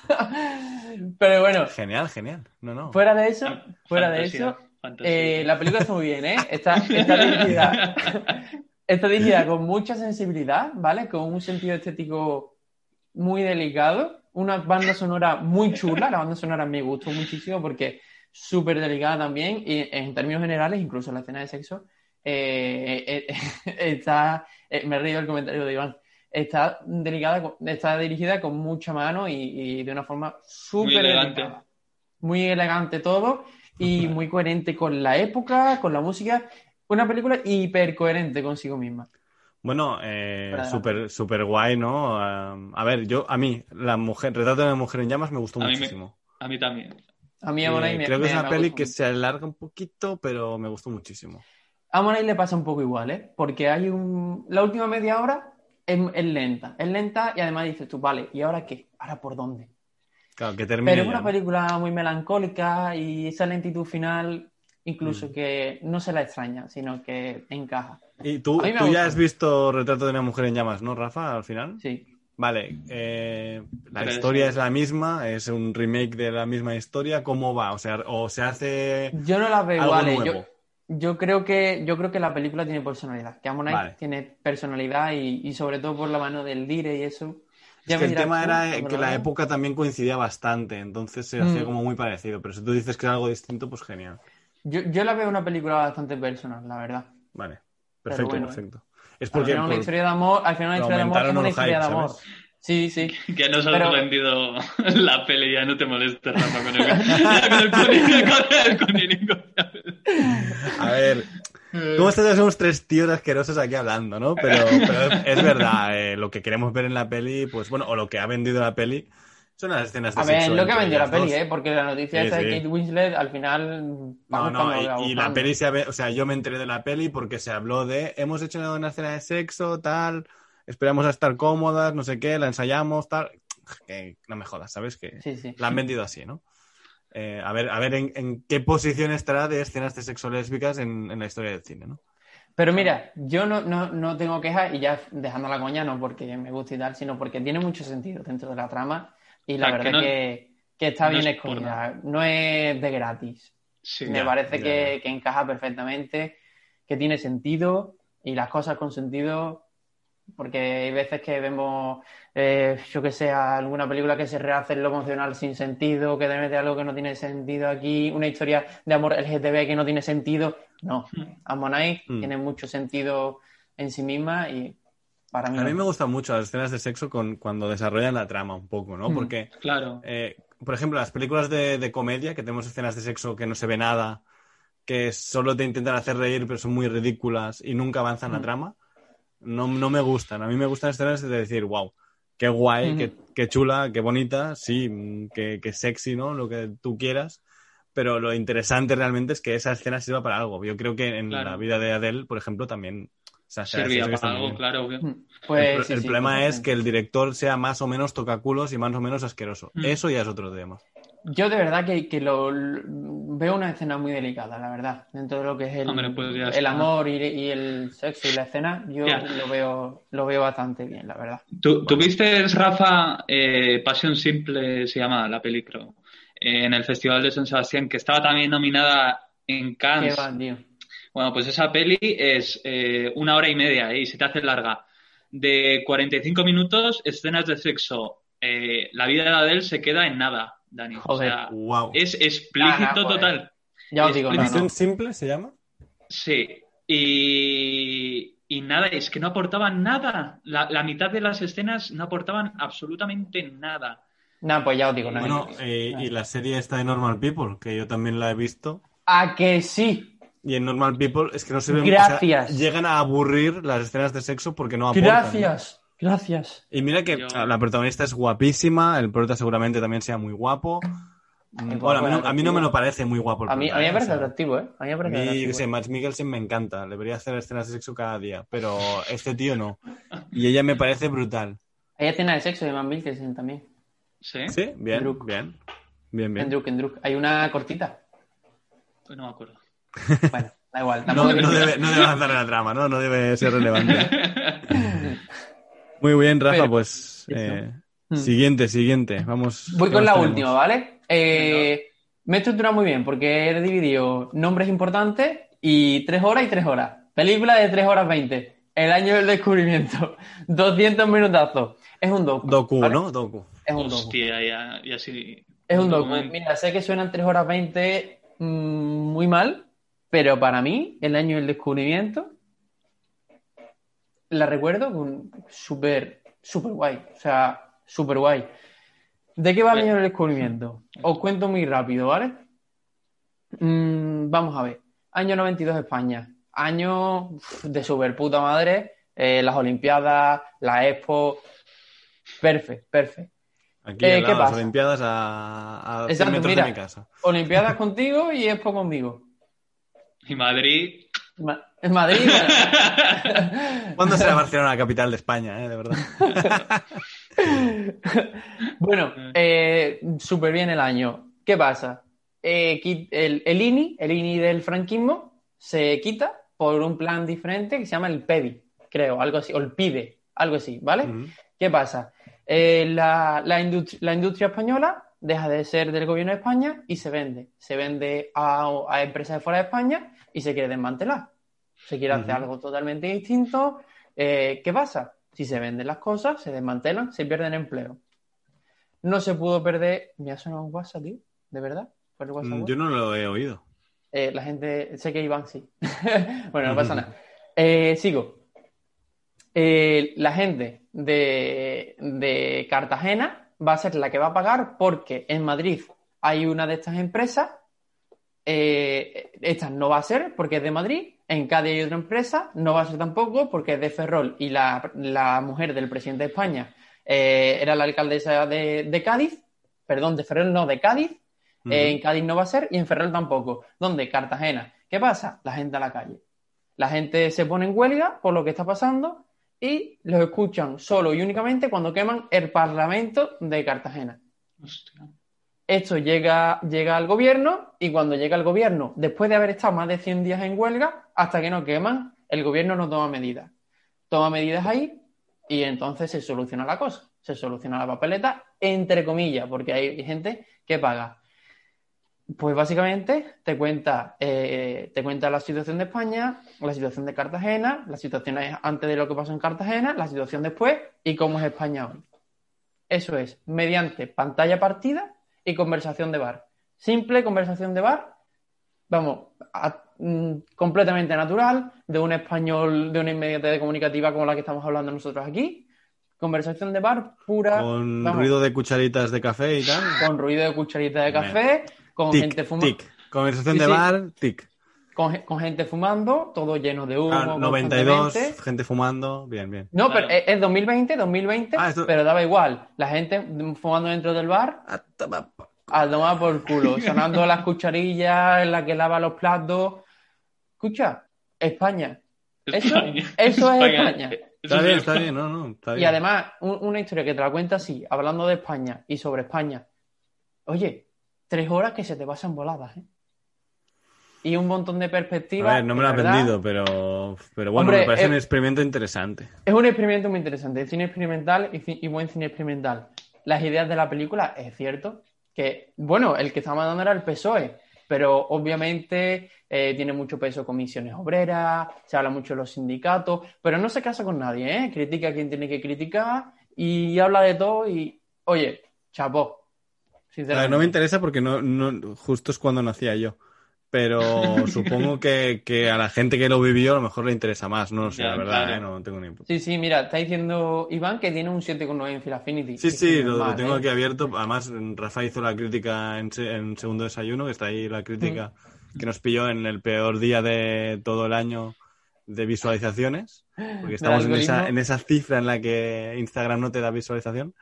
Pero bueno, Genial, genial. No, no. fuera de eso, fuera de Fantasía, eso, fantasía. eh, la película está muy bien, ¿eh? Está, está dirigida, está dirigida con mucha sensibilidad, ¿vale? Con un sentido estético muy delicado, una banda sonora muy chula, la banda sonora me gustó muchísimo porque súper delicada también y en términos generales, incluso la escena de sexo, eh, eh, eh, está, eh, me he reído el comentario de Iván, está delicada, con- está dirigida con mucha mano y, y de una forma súper elegante. delicada. Muy elegante todo y muy coherente con la época, con la música. Una película hiper coherente consigo misma. Bueno, eh, Fuera de la súper super guay, ¿no? Um, a ver, yo, a mí, la mujer, Retrato de una mujer en llamas me gustó A mí, me- muchísimo. a mí también. A mí Eh, Amonai me, creo que me- es una me peli gustó que mucho. se alarga un poquito, pero me gustó muchísimo. A Amonai le pasa un poco igual, ¿eh? Porque hay un... La última media hora es, es lenta. Es lenta y además dices tú, vale, ¿y ahora qué? ¿Ahora por dónde? Claro, que termine Pero es ya, una ¿no? película muy melancólica y esa lentitud final, incluso Mm. que no se la extraña, sino que encaja. Y tú, A mí me tú ya gusta. has visto Retrato de una mujer en llamas, ¿no, Rafa? Al final. Sí. Vale, eh, la Pero historia sí. es la misma, es un remake de la misma historia. ¿Cómo va? O sea, o se hace Yo no la veo algo igual, ¿eh? nuevo. Yo, yo creo que yo creo que la película tiene personalidad, que Amon Knight Vale. tiene personalidad y, y sobre todo por la mano del dire y eso. Ya Es me que el dirás tema tú, era eh, pero que la no. época también coincidía bastante, entonces se Mm. hacía como muy parecido. Pero si tú dices que es algo distinto, pues genial. Yo, yo la veo una película bastante personal, la verdad. Vale, Pero perfecto, bueno, perfecto. Es Al porque final una por- historia de amor, al final una lo historia de amor es aumentaron una el historia de hype, amor. ¿sabes? Sí, sí. Que nos ha Pero- sorprendido la peli, ya no te molestes, Rafa, con el, ya con el cunilingus, con el cunilingus. A ver, ¿cómo estás? Somos tres tíos asquerosos aquí hablando, ¿no? Pero, pero es verdad, eh, lo que queremos ver en la peli, pues bueno, o lo que ha vendido la peli, son las escenas de A ver, sexo es lo que entre vendió la ellas peli, dos. ¿eh? Porque la noticia Sí, esta de sí. Kate Winslet, al final... No, vamos no, cuando y, la y la buscando. peli se ha, o sea, yo me enteré de la peli porque se habló de, hemos hecho una escena de sexo, tal, esperamos a estar cómodas, no sé qué, la ensayamos, tal, que no me jodas, ¿sabes? Que Sí, sí. la han vendido así, ¿no? Eh, a ver, a ver en, en qué posición estará de escenas de sexo lésbicas en, en la historia del cine, ¿no? Pero mira, yo no, no, no tengo quejas y ya dejando la coña, no porque me guste y tal, sino porque tiene mucho sentido dentro de la trama y la O sea, verdad que no- que, que está no bien es por escogida. No es de gratis. Sí, Me ya, parece ya, que, ya. que encaja perfectamente, que tiene sentido y las cosas con sentido, porque hay veces que vemos, eh, yo que sé, alguna película que se rehace en lo emocional sin sentido, que te mete algo que no tiene sentido aquí, una historia de amor L G T B que no tiene sentido. No, Ammonite Mm. tiene mucho sentido en sí misma y para mí A no. mí me gustan mucho las escenas de sexo con, cuando desarrollan la trama un poco, ¿no? Mm. Porque, claro. eh, por ejemplo, las películas de, de comedia, que tenemos escenas de sexo que no se ve nada, que solo te intentan hacer reír pero son muy ridículas y nunca avanzan la Mm. trama, no, no me gustan. A mí me gustan escenas de decir, wow, qué guay, Ujú. qué, qué chula, qué bonita, sí, mm, qué, qué sexy, ¿no? Lo que tú quieras. Pero lo interesante realmente es que esa escena sirva para algo. Yo creo que en Claro. la vida de Adele, por ejemplo, también... O sea, se- Servía se- se- está para muy algo, bien. claro, obvio. Mm. Pues, el pro- sí, el sí, problema es totalmente. que el director sea más o menos tocaculos y más o menos asqueroso. Mm. Eso ya es otro tema. Yo de verdad que, que lo, lo- veo una escena muy delicada, la verdad. Dentro de lo que es el, Hombre, pues ya el está. amor y, y el sexo y la escena, yo Ya. lo veo lo veo bastante bien, la verdad. ¿Tú, ¿tú viste, Rafa, eh, Pasión Simple se llama la peli, creo, eh, en el Festival de San Sebastián, que estaba también nominada en Qué Cannes? va, tío. Bueno, pues esa peli es eh, una hora y media ¿eh? Y se te hace larga. De cuarenta y cinco minutos, escenas de sexo. Eh, la vida de Adele se queda en nada, Dani. Joder. O sea, Wow. es explícito Ah, pues, total. Ya os digo, no, Explícito. no. ¿Pasión simple se llama? Sí. Y, y nada, es que no aportaban nada. La, la mitad de las escenas no aportaban absolutamente nada. Nah, pues ya os digo, no. Bueno, eh, y la serie esta de Normal People, que yo también la he visto. ¿A que sí? Y en Normal People es que no se ven. Gracias. O sea, llegan a aburrir las escenas de sexo porque no aportan. Gracias, gracias. Y mira que Yo- la protagonista es guapísima, el prota seguramente también sea muy guapo. Mm, guapo, Bueno, a mí, no, a mí atractivo. no me lo parece muy guapo el A mí, prota, a mí me ¿eh? parece O sea, atractivo, ¿eh? A mí me a parece mí, yo atractivo. qué sé, Mads Mikkelsen me encanta, debería hacer escenas de sexo cada día, pero este tío no. Y ella me parece brutal. Hay escena de sexo de Matt Mikkelsen también. ¿Sí? ¿Sí? Bien, Druk. bien. Bien, bien. En Druk, en Druk. Hay una cortita. Pues no me acuerdo. Bueno, da igual. No, tampoco no te- debe, no debe avanzar en la trama, ¿no? No debe ser relevante. Muy bien, Rafa, Pero- pues eh, Hmm. siguiente, siguiente. Vamos. Voy ¿qué con más la tenemos? última, ¿vale? Eh, me he estructurado muy bien porque he dividido nombres importantes y tres horas y tres horas. Película de tres horas veinte. El año del descubrimiento. doscientos minutazos. Es un docu. Docu, ¿vale? ¿no? Docu. Es un docu. Hostia, ya, ya sí. Es un docu. documento. Mira, sé que suenan tres horas veinte mmm, muy mal, pero para mí, el año del descubrimiento, la recuerdo con súper, súper guay. O sea, súper guay. ¿De qué va el año del descubrimiento? Os cuento muy rápido, ¿vale? Mm, vamos a ver. Año noventa y dos España. Año uf, de super puta madre. Eh, las Olimpiadas, la Expo. Perfecto, perfecto. Aquí Eh, al ¿qué lado, las pasa? Olimpiadas a, a cien Exacto, metros mira. de mi casa. Olimpiadas contigo y Expo conmigo. Y Madrid. Ma- En Madrid. bueno. ¿Cuándo será Barcelona la capital de España, eh? De verdad. Bueno, eh, súper bien el año. ¿Qué pasa? Eh, qui- el, el I N I, el I N I del franquismo, se quita por un plan diferente que se llama el PEDI, creo, algo así, o el PIDE, algo así, ¿vale? Ujú. ¿Qué pasa? Eh, la, la, industria, la industria española deja de ser del gobierno de España y se vende. Se vende a, a empresas de fuera de España y se quiere desmantelar. Se quiere hacer Ujú. algo totalmente distinto. Eh, ¿qué pasa? Si se venden las cosas, se desmantelan, se pierden empleo. No se pudo perder. ¿Me ha sonado un WhatsApp, tío? ¿De verdad? ¿Fue el WhatsApp? Mm, Yo no lo he oído. Eh, la gente, sé que Iván sí. Bueno, no pasa nada. Eh, sigo. Eh, la gente de, de Cartagena va a ser la que va a pagar porque en Madrid hay una de estas empresas. Eh, esta no va a ser porque es de Madrid. En Cádiz hay otra empresa, no va a ser tampoco porque es de Ferrol y la, la mujer del presidente de España eh, era la alcaldesa de, de Cádiz. Perdón, de Ferrol no, de Cádiz. Ujú. Eh, en Cádiz no va a ser y en Ferrol tampoco. ¿Dónde? Cartagena. ¿Qué pasa? La gente a la calle. La gente se pone en huelga por lo que está pasando y los escuchan solo y únicamente cuando queman el Parlamento de Cartagena. Hostia. Esto llega, llega al gobierno y cuando llega al gobierno, después de haber estado más de cien días en huelga, hasta que no queman, el gobierno no toma medidas. Toma medidas ahí y entonces se soluciona la cosa. Se soluciona la papeleta, entre comillas, porque hay gente que paga. Pues básicamente te cuenta, eh, te cuenta la situación de España, la situación de Cartagena, la situación antes de lo que pasó en Cartagena, la situación después y cómo es España hoy. Eso es, mediante pantalla partida y conversación de bar. Simple conversación de bar, vamos, a- mm, completamente natural, de un español, de una inmediatez comunicativa como la que estamos hablando nosotros aquí. Conversación de bar pura. Con vamos, ruido de cucharitas de café y tal. con ruido de cucharita de café, con Tic, gente fumando. tic. Conversación Sí, de sí. bar, tic. Con, ge- con gente fumando, todo lleno de humo. Ah, noventa y dos, constantemente. gente fumando. Bien, bien. No, Claro. pero es, es dos mil veinte, dos mil veinte, Ah, esto- pero daba igual. La gente fumando dentro del bar, Ah, toma. a tomar por culo, sonando las cucharillas en la que lava los platos. Escucha, España. Eso, España. eso es España. España. Eso Está sí bien, es está bien, no, no, está Y bien. además, un- una historia que te la cuenta así, hablando de España y sobre España. Oye, tres horas que se te pasan voladas, ¿eh? Y un montón de perspectivas. A ver, no me lo ha ¿verdad? vendido, pero, pero bueno, Hombre, me parece eh, un experimento interesante. Es un experimento muy interesante, cine experimental y, ci- y buen cine experimental. Las ideas de la película, es cierto, que, bueno, el que estaba mandando era el P S O E, pero obviamente eh, tiene mucho peso comisiones obreras, se habla mucho de los sindicatos, pero no se casa con nadie, ¿eh? Critica a quien tiene que criticar y habla de todo y, oye, chapó, A sinceramente. ver, no me interesa porque no, no, justo es cuando nacía yo. Pero supongo que, que a la gente que lo vivió a lo mejor le interesa más. No lo sé, Ya, la verdad, claro. ¿eh? No tengo ni puta. Sí, sí, mira, está diciendo Iván que tiene un siete coma nueve en Film Affinity. Sí, Es sí, que lo, lo normal, tengo ¿eh? aquí abierto. Además, Rafa hizo la crítica en, se- en Segundo Desayuno, que está ahí la crítica que nos pilló en el peor día de todo el año de visualizaciones. Porque estamos en esa, algoritmo. en esa cifra en la que Instagram no te da visualización.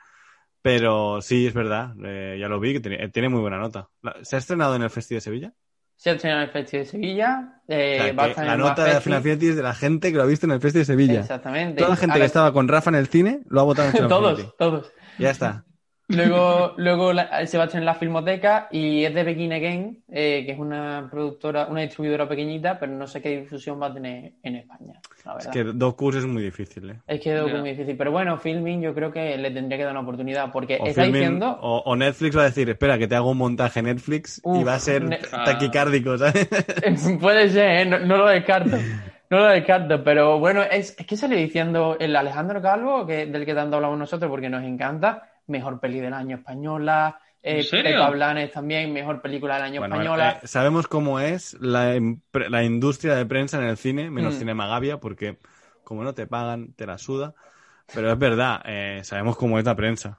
Pero sí, es verdad, eh, ya lo vi, que tiene, tiene muy buena nota. La- ¿Se ha estrenado en el Festival de Sevilla? Se ha estrenado en el Festival de Sevilla. eh, O sea, va a que estar en la el nota de la Mafesti. Final Fantasy es de la gente que lo ha visto en el Festival de Sevilla. Exactamente. Toda la gente Ahora- que estaba con Rafa en el cine lo ha votado en Final Todos, Fantasy. todos. Ya está. Luego, luego la- se va a estrenar en la Filmoteca y es de Begin Again, eh, que es una productora, una distribuidora pequeñita, pero no sé qué difusión va a tener en España, la Es verdad. que dos Qs es muy difícil, ¿eh? Es que es Ya. muy difícil. Pero bueno, Filmin yo creo que le tendría que dar una oportunidad, porque O, está Filmin- diciendo... o, o Netflix va a decir, espera, que te hago un montaje Netflix y Uf, va a ser ne- taquicárdico, ¿sabes? Puede ser, ¿eh? No, no lo descarto. No lo descarto, pero bueno, es, es que sale diciendo el Alejandro Calvo, que, del que tanto hablamos nosotros porque nos encanta, mejor peli del año española, eh, ¿En serio? Pepa Blanes también, mejor película del año Bueno, española. eh, sabemos cómo es la, empre- la industria de prensa en el cine, menos Mm. Cinemagavia, porque como no te pagan, te la suda. Pero es verdad, eh, sabemos cómo es la prensa.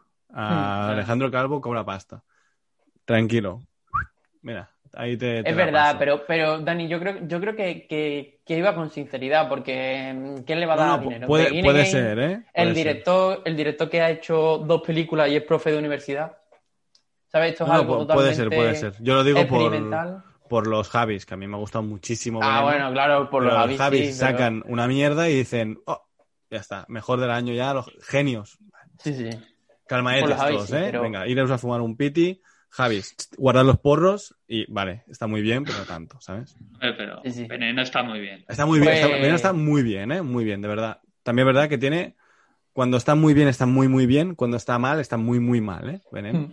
A Mm. Alejandro Calvo cobra pasta. Tranquilo. Mira, ahí te, te Es la verdad, paso. pero, pero Dani, yo creo, yo creo que, que, que iba con sinceridad, porque mm, ¿quién le va a No, dar no, dinero? puede- Begin puede Again, ser, ¿eh? El Puede director, el director que ha hecho dos películas y es profe de universidad. ¿Sabes? Esto es No, no, algo pu- totalmente puede ser, puede ser. Yo lo digo por, experimental. por los Javis, que a mí me ha gustado muchísimo. Ah, Veneno. bueno, claro, por Pero los los Javis, Javis sí, pero- sacan una mierda y dicen, oh, ya está, mejor del año ya, los genios. Sí, sí. Calmaetes Por los Javis, todos, sí, ¿eh? pero- Venga, iros a fumar un piti, Javis, guardad los porros y vale, está muy bien, pero no tanto, ¿sabes? Eh, pero Sí, sí. Veneno está muy bien. Está muy bien, Pues- está, Veneno está muy bien, ¿eh? Muy bien, de verdad. También es verdad que tiene, cuando está muy bien, está muy, muy bien, cuando está mal, está muy, muy mal, ¿eh? Veneno.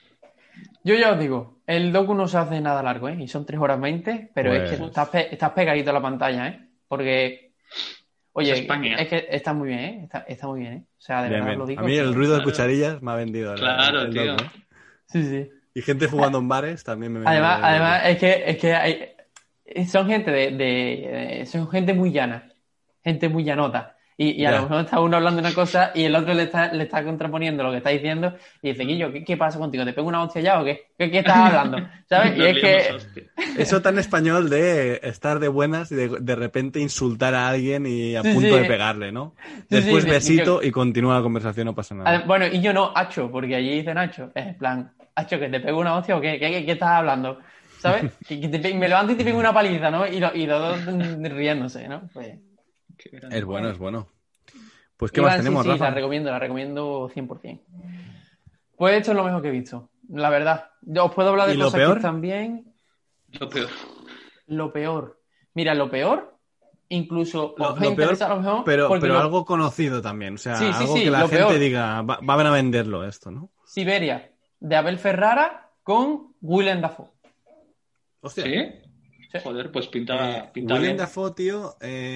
Yo ya os digo, el docu no se hace nada largo, ¿eh? Y son tres horas veinte, pero es que Pues- estás, pe- estás pegadito a la pantalla, ¿eh? Porque, oye, Es España. es que está muy bien, ¿eh? Está, está muy bien, ¿eh? O sea, de Bien, verdad bien. lo digo. A mí que- el ruido de Claro. cucharillas me ha vendido. el- Claro, el tío. docu, ¿eh? Sí, sí. Y gente fumando en bares también me Además, me- además es que, es que hay, son gente de, de- de- son gente muy llana, gente muy llanota. Y, y a Ya. lo mejor está uno hablando una cosa y el otro le está, le está contraponiendo lo que está diciendo y dice, Guillo, ¿qué, qué pasa contigo? ¿Te pego una hostia ya o qué? ¿Qué, qué estás hablando? ¿Sabes? Y Nos es que... liamos, hostia. Eso tan español de estar de buenas y de, de repente insultar a alguien y a Sí, punto sí. de pegarle, ¿no? Sí, Después sí, besito yo- y continúa la conversación, no pasa nada. Adem- Bueno, y yo no, Hacho, porque allí dicen Hacho. Es en plan, Hacho, que te pego una hostia o qué, ¿qué, qué, qué estás hablando? ¿Sabes? Que, que te pe- me levanto y te pego una paliza, ¿no? Y, lo- y los dos mm, riéndose, ¿no? Pues, Qué grande. Es bueno, es bueno. Pues, ¿qué Iván, más tenemos, sí, sí, Rafa? la recomiendo, la recomiendo cien por ciento. Pues esto es lo mejor que he visto, la verdad. Yo os puedo hablar de ¿Y lo cosas peor? que están bien. Lo peor. Lo peor. Mira, lo peor, incluso Lo, os va a lo peor, interesar a lo mejor. pero, porque pero lo- algo conocido también. O sea, Sí, sí, algo sí, que la lo gente peor. diga, va, van a venderlo esto, ¿no? Siberia, de Abel Ferrara con Willem Dafoe. Hostia. ¿Sí? Sí. Joder, pues pinta, Eh, pinta Willem bien. Dafoe, tío,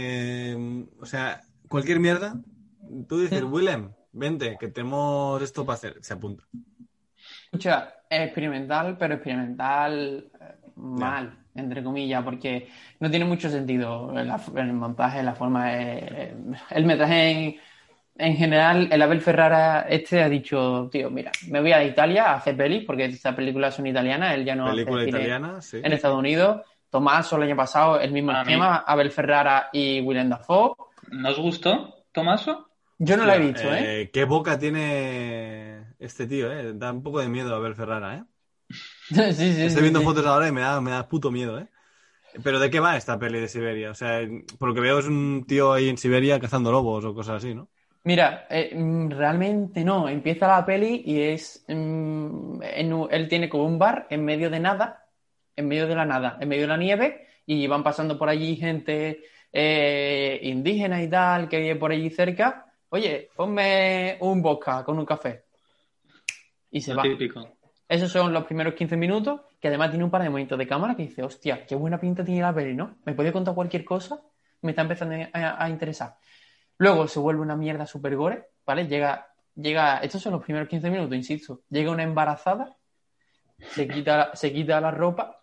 eh, o sea, cualquier mierda, tú dices, Sí. Willem, vente, que tenemos esto para hacer, se apunta. Escucha, es experimental, pero experimental eh, mal, entre comillas, porque no tiene mucho sentido la- el montaje, la forma. eh, el metraje en, en general, el Abel Ferrara este ha dicho, tío, mira, me voy a Italia a hacer pelis, porque estas películas son italianas, él ya no Película hace cine italiana, sí. en Estados Unidos. Tomaso el año pasado, el mismo A mí. esquema, Abel Ferrara y Willem Dafoe. ¿No os gustó, Tomaso? Yo no la he Hostia, visto, ¿eh? eh, Qué boca tiene este tío, ¿eh? Da un poco de miedo a ver Ferrara, ¿eh? sí, sí, sí, Estoy viendo sí. fotos ahora y me da, me da puto miedo, ¿eh? Pero ¿de qué va esta peli de Siberia? O sea, por lo que veo es un tío ahí en Siberia cazando lobos o cosas así, ¿no? Mira, eh, mm, realmente no. Empieza la peli y es... mm, en un- él tiene como un bar en medio de nada, en medio de la nada, en medio de la nieve, y van pasando por allí gente eh, indígena y tal, que vive por allí cerca. Oye, ponme un vodka con un café. Y se Lo va. típico. Esos son los primeros quince minutos, que además tiene un par de momentos de cámara que dice, hostia, qué buena pinta tiene la peli, ¿no? ¿Me puede contar cualquier cosa? Me está empezando a, a interesar. Luego se vuelve una mierda super gore, ¿vale? Llega, llega, estos son los primeros quince minutos, insisto. Llega una embarazada, se quita, se quita la ropa,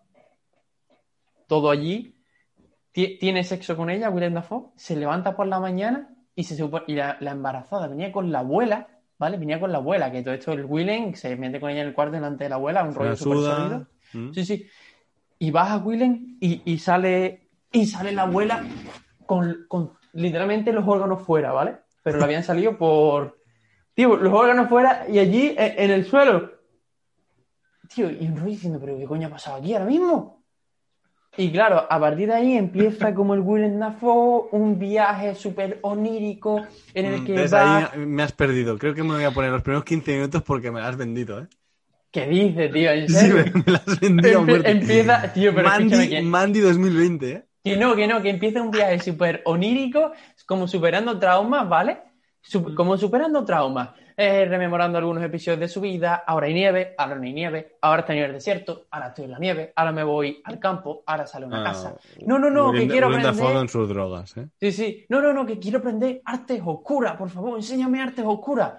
todo allí, ti- tiene sexo con ella, Willem Dafoe, se levanta por la mañana y, se supo- y la, la embarazada venía con la abuela, ¿vale? Venía con la abuela, que todo esto el Willem se mete con ella en el cuarto delante de la abuela, un Se rollo la súper suda. sólido. Mm. Sí, sí. Y vas a Willem y, y sale y sale la abuela con, con literalmente los órganos fuera, ¿vale? Pero le habían salido por... Tío, los órganos fuera y allí en, en el suelo. Tío, y un rollo diciendo, pero ¿qué coño ha pasado aquí ahora mismo? Y claro, a partir de ahí empieza como el Willem Dafoe, un viaje súper onírico en el que Entonces va... ahí me has perdido. Creo que me voy a poner los primeros quince minutos porque me lo has vendido, ¿eh? ¿Qué dices, tío? ¿En Sí, serio? me, me lo has vendido a Empie- muerte. empieza... Tío, pero escúchame Mandy, que... Mandy dos mil veinte, ¿eh? Que no, que no, que empieza un viaje súper onírico, como superando traumas, ¿vale? Su- como superando traumas, eh, rememorando algunos episodios de su vida. Ahora hay nieve, ahora no hay nieve, ahora estoy en el desierto, ahora estoy en la nieve, ahora me voy al campo, ahora sale una Ah, casa. No, no, no, Willem- que quiero Willem Dafoe aprender... en sus drogas, ¿eh? Sí, sí, no, no, no, que quiero aprender artes oscuras, por favor, enséñame artes oscuras.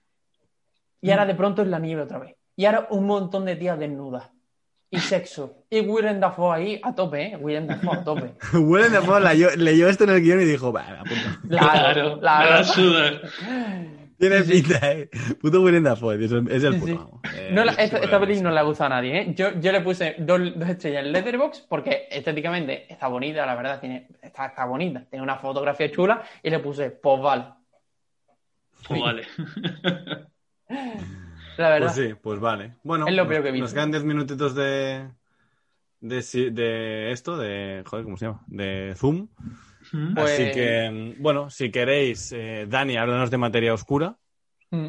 Y ahora de pronto es la nieve otra vez. Y ahora un montón de tías desnudas. Y sexo. Y Willem Dafoe ahí a tope, ¿eh? Willem Dafoe a tope. Willem Dafoe leyó, leyó esto en el guión y dijo, vale, apunta. Claro, me claro. la suda. Tiene pinta, ¿eh? Puto Willem Dafoe, es el, es el Sí, puto sí. amo. Eh, No, la- esta, súper esta peli bien. no le ha gustado a nadie, ¿eh? Yo, yo le puse dos, dos estrellas en Letterboxd porque estéticamente está bonita, la verdad, tiene, está, está bonita. Tiene una fotografía chula y le puse, pues vale. Pues vale. La verdad. Pues sí, pues vale. Bueno, Es lo nos- peor que he visto. nos quedan diez minutitos de, de, si- de esto, de... Joder, ¿cómo se llama? De Zoom. Pues- Así que, bueno, si queréis, eh, Dani, háblanos de Materia Oscura. Mm.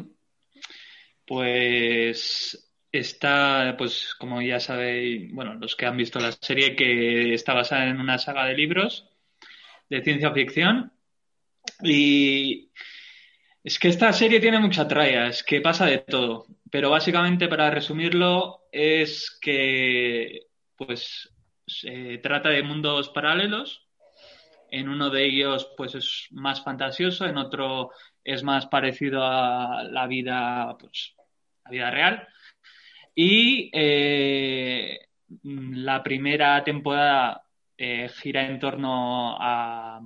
Pues está, pues como ya sabéis, bueno, los que han visto la serie, que está basada en una saga de libros de ciencia ficción. Y es que esta serie tiene mucha tralla, es que pasa de todo. Pero básicamente, para resumirlo, es que pues se trata de mundos paralelos. En uno de ellos, pues es más fantasioso, en otro es más parecido a la vida, pues, la vida real. Y eh, la primera temporada eh, gira en torno a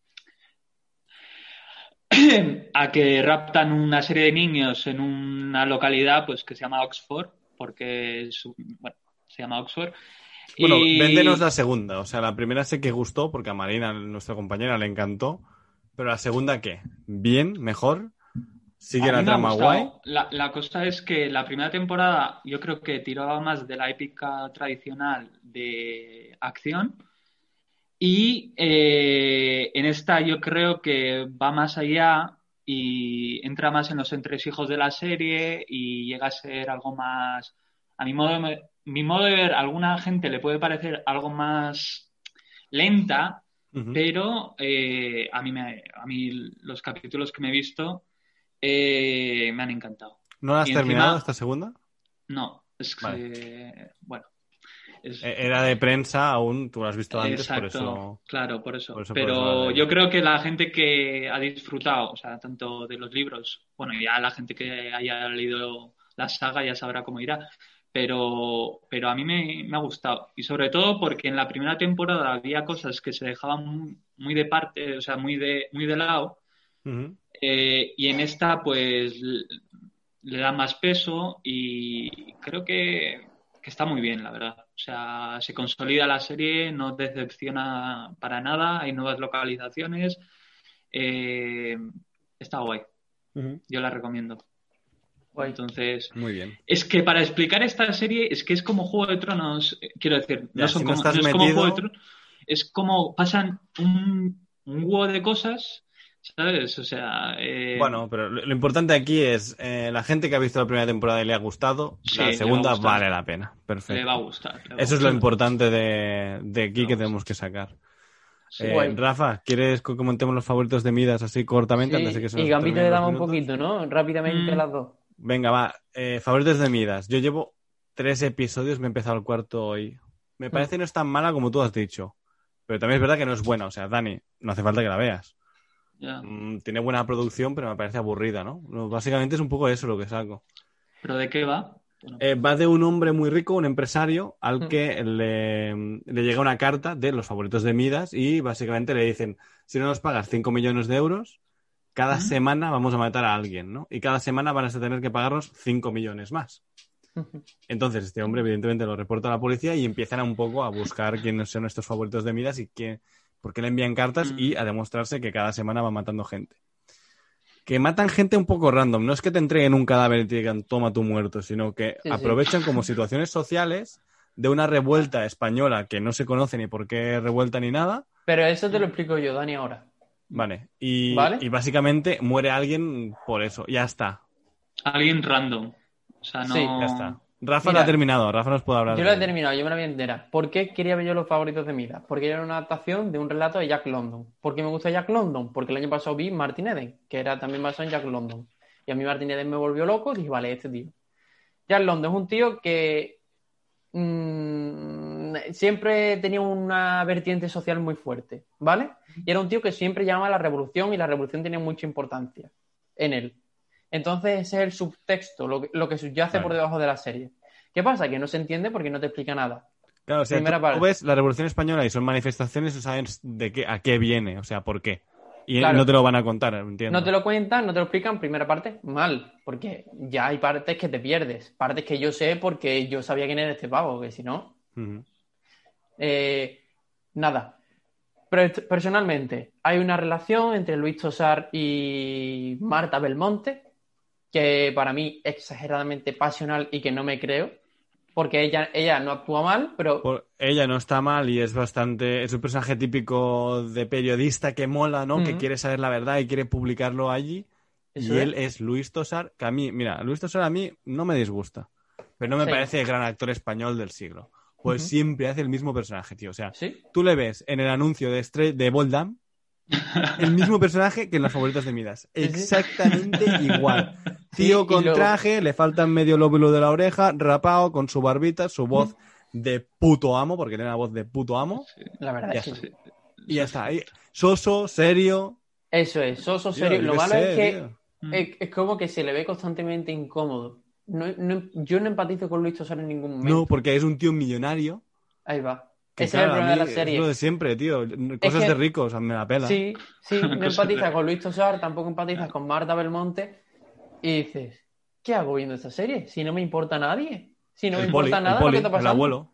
a que raptan una serie de niños en una localidad, pues, que se llama Oxford, porque es un- bueno, se llama Oxford. Bueno, Y- véndenos la segunda. O sea, la primera sé que gustó porque a Marina, nuestra compañera, le encantó. Pero la segunda, ¿qué? ¿Bien? ¿Mejor? ¿Sigue A la mí me ha trama gustado. guay? La, la cosa es que la primera temporada yo creo que tiraba más de la épica tradicional de acción y eh, en esta yo creo que va más allá y entra más en los entresijos de la serie y llega a ser algo más, a mi modo de, mi modo de ver, a alguna gente le puede parecer algo más lenta, Ujú. pero eh, a mí me, a mí los capítulos que me he visto eh, me han encantado. ¿No la has Y terminado encima- esta segunda? No, es que, Vale. bueno. es- Eh, Era de prensa aún, tú lo has visto antes, por Exacto, eso... claro, por eso. por eso por eso Pero la yo leí. creo que la gente que ha disfrutado, o sea, tanto de los libros, bueno, ya la gente que haya leído la saga ya sabrá cómo irá, pero, pero a mí me, me ha gustado. Y sobre todo porque en la primera temporada había cosas que se dejaban muy, muy de parte, o sea, muy de, muy de lado, Ujú. eh, y en esta pues l- le da más peso y creo que, que está muy bien, la verdad. O sea, se consolida la serie, no decepciona para nada, hay nuevas localizaciones. eh, está guay, Ujú. yo la recomiendo. Guay. Entonces, Muy bien. es que para explicar esta serie es que es como Juego de Tronos, eh, quiero decir, Ya, no, son si no como, estás no es como metido- Juego de Tronos, es como pasan un, un huevo de cosas ¿sabes? O sea... Eh... Bueno, pero lo, lo importante aquí es eh, la gente que ha visto la primera temporada y le ha gustado, Sí, la le segunda va a gustar. vale la pena. Perfecto. Le va a gustar. le va a Eso es lo gustar. importante de, de aquí Le va que a tenemos que sacar. Sí. Eh, Guay. Rafa, ¿quieres que comentemos los favoritos de Midas así cortamente? Sí, antes de que se y nos Gambito terminen de los Dama un minutos? poquito, ¿no? Rápidamente Mm. las dos. Venga, va. Eh, favoritos de Midas. Yo llevo tres episodios, me he empezado el cuarto hoy. Me parece que no es tan mala como tú has dicho. Pero también es verdad que no es buena. O sea, Dani, no hace falta que la veas. Ya. Mm, tiene buena producción, pero me parece aburrida, ¿no? No, Básicamente es un poco eso lo que saco. ¿Pero de qué va? Bueno, Eh, va de un hombre muy rico, un empresario, al Mm. que le, le llega una carta de los favoritos de Midas y básicamente le dicen, si no nos pagas cinco millones de euros, cada ¿Mm? semana vamos a matar a alguien, ¿no? Y cada semana van a tener que pagarnos cinco millones más. Entonces este hombre evidentemente lo reporta a la policía y empiezan a un poco a buscar quiénes son estos favoritos de Midas y qué, por qué le envían cartas Mm. y a demostrarse que cada semana van matando gente. Que matan gente un poco random. No es que te entreguen un cadáver y te digan, toma tu muerto, sino que Sí, sí. aprovechan como situaciones sociales de una revuelta española que no se conoce ni por qué revuelta ni nada. Pero eso te lo explico yo, Dani, ahora. Vale. Y, ¿Vale? y básicamente muere alguien por eso. Ya está. Alguien random. O sea, no... Sí, Ya está. Rafa Mira, lo ha terminado. Rafa nos puede hablar. Yo de lo he ello. terminado, yo me la vi entera. ¿Por qué quería ver yo los favoritos de Midas? Porque era una adaptación de un relato de Jack London. ¿Por qué me gusta Jack London? Porque el año pasado vi Martin Eden, que era también basado en Jack London. Y a mí Martin Eden me volvió loco y dije, vale, este tío. Jack London es un tío que mmm, siempre tenía una vertiente social muy fuerte, ¿vale? Y era un tío que siempre llamaba a la revolución y la revolución tenía mucha importancia en él. Entonces ese es el subtexto, lo que, lo que subyace Vale. por debajo de la serie. ¿Qué pasa? Que no se entiende porque no te explica nada. Claro, o sea, Primera tú, parte. tú ves la Revolución Española y son manifestaciones, o sabes de qué, a qué viene, o sea, por qué. Y Claro. no te lo van a contar, entiendo. No te lo cuentan, no te lo explican, primera parte, mal, porque ya hay partes que te pierdes, partes que yo sé porque yo sabía quién era este pavo, que si no... Ujú. Eh, nada. Pero personalmente, hay una relación entre Luis Tosar y Marta Belmonte que para mí es exageradamente pasional y que no me creo, porque ella, ella no actúa mal, pero... Por- ella no está mal y es bastante... Es un personaje típico de periodista que mola, ¿no? Que Ujú. quiere saber la verdad y quiere publicarlo allí. Eso y es. él es Luis Tosar, que a mí... Mira, Luis Tosar a mí no me disgusta, pero no me Sí. parece el gran actor español del siglo. Pues Ujú. siempre hace el mismo personaje, tío. O sea, ¿Sí? tú le ves en el anuncio de, Stre- de Boldam el mismo personaje que en las favoritas de Midas. Sí, sí. Exactamente igual. Sí, Tío y con luego- traje, le falta medio lóbulo de la oreja, rapado, con su barbita, su voz de puto amo, porque tiene la voz de puto amo. La verdad Ya es que está. sí. Y ya está. Ahí, soso, serio. Eso es, soso Tío, serio. yo Lo qué malo sé, es que tío. es, es como que se le ve constantemente incómodo. No, no- yo no empatizo con Luis Tosar en ningún momento. No, porque es un tío millonario. Ahí va. Que, Ese es el claro, a problema de la mí serie. Es lo de siempre, tío. Cosas que- de ricos, me la pela. Sí, sí, no Cosas empatizas de- con Luis Tosar, tampoco empatizas con Marta Belmonte y dices, ¿qué hago viendo esta serie? Si no me importa a nadie. Si no me el poli, importa el nada poli, lo que está el pasando. abuelo.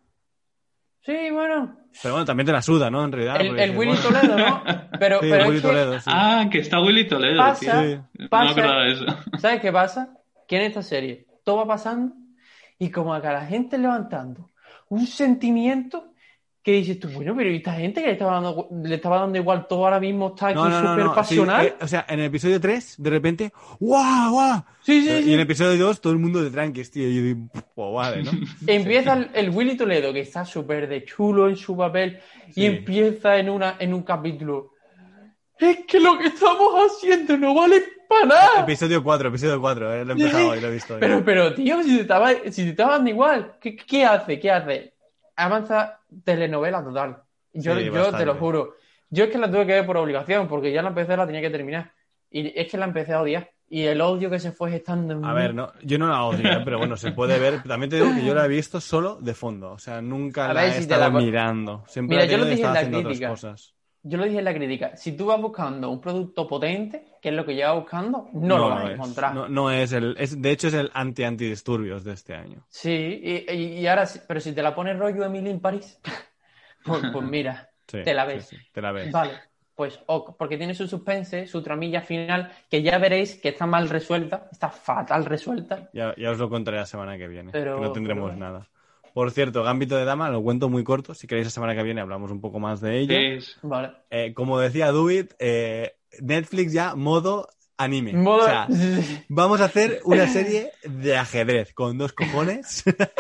Sí, bueno. Pero bueno, también te la suda, ¿no? En realidad. El, porque el dices, Willy bueno, Toledo, ¿no? Pero, sí, pero el Willy es que, Toledo, sí. Ah, que está Willy Toledo, Pasa. tío. Sí. No me pasa- acordaba de eso. ¿sabes qué pasa? Que en esta serie todo va pasando y como a cada gente levantando un sentimiento que dices tú, bueno, pero ¿y esta gente que le estaba dando, le estaba dando igual todo ahora mismo está aquí No, no, no, súper no. Sí, pasional? eh, o sea, en el episodio tres, de repente, ¡guau, guau! Sí, sí, Y sí. en el episodio dos, todo el mundo de tranquis, tío. Y yo digo, pues vale, ¿no? Empieza el, el Willy Toledo, que está súper de chulo en su papel, Sí. y empieza en, una, en un capítulo. Es que lo que estamos haciendo no vale para nada. Episodio cuatro, episodio cuatro, eh, lo he empezado hoy, lo he visto hoy. Pero, pero, tío, si te estaba, si te estaba dando igual, ¿qué, qué hace? ¿Qué hace? Avanza telenovela total. Yo, Sí, yo bastante. te lo juro. Yo es que la tuve que ver por obligación, porque ya la empecé, la tenía que terminar. Y es que la empecé a odiar. Y el odio que se fue gestando en A mí. ver, no, yo no la odio, eh, pero bueno, se puede ver. También te digo que yo la he visto solo de fondo. O sea, nunca A la ver, he si te estado la pon- mirando. Siempre Mira, la he yo lo tenido y dije en estaba la haciendo otras crítica. cosas. Yo lo dije en la crítica. Si tú vas buscando un producto potente, que es lo que llevas buscando, no, lo vas a es. encontrar. No, no es el. Es, de hecho, es el anti-antidisturbios de este año. Sí, y, y- y ahora, sí- pero si te la pones rollo Emily in París, pues, pues mira, Sí, te la sí, ves. sí, te la ves. Vale, pues ok, porque tiene su suspense, su tramilla final, que ya veréis que está mal resuelta, está fatal resuelta. Ya, ya os lo contaré la semana que viene. Pero- que no tendremos pero bueno. nada. Por cierto, Gambito de Dama, lo cuento muy corto. Si queréis, la semana que viene hablamos un poco más de ello. Es... Vale. Eh, como decía Dubit, eh, Netflix ya modo anime. Modo- O sea, vamos a hacer una serie de ajedrez con dos cojones.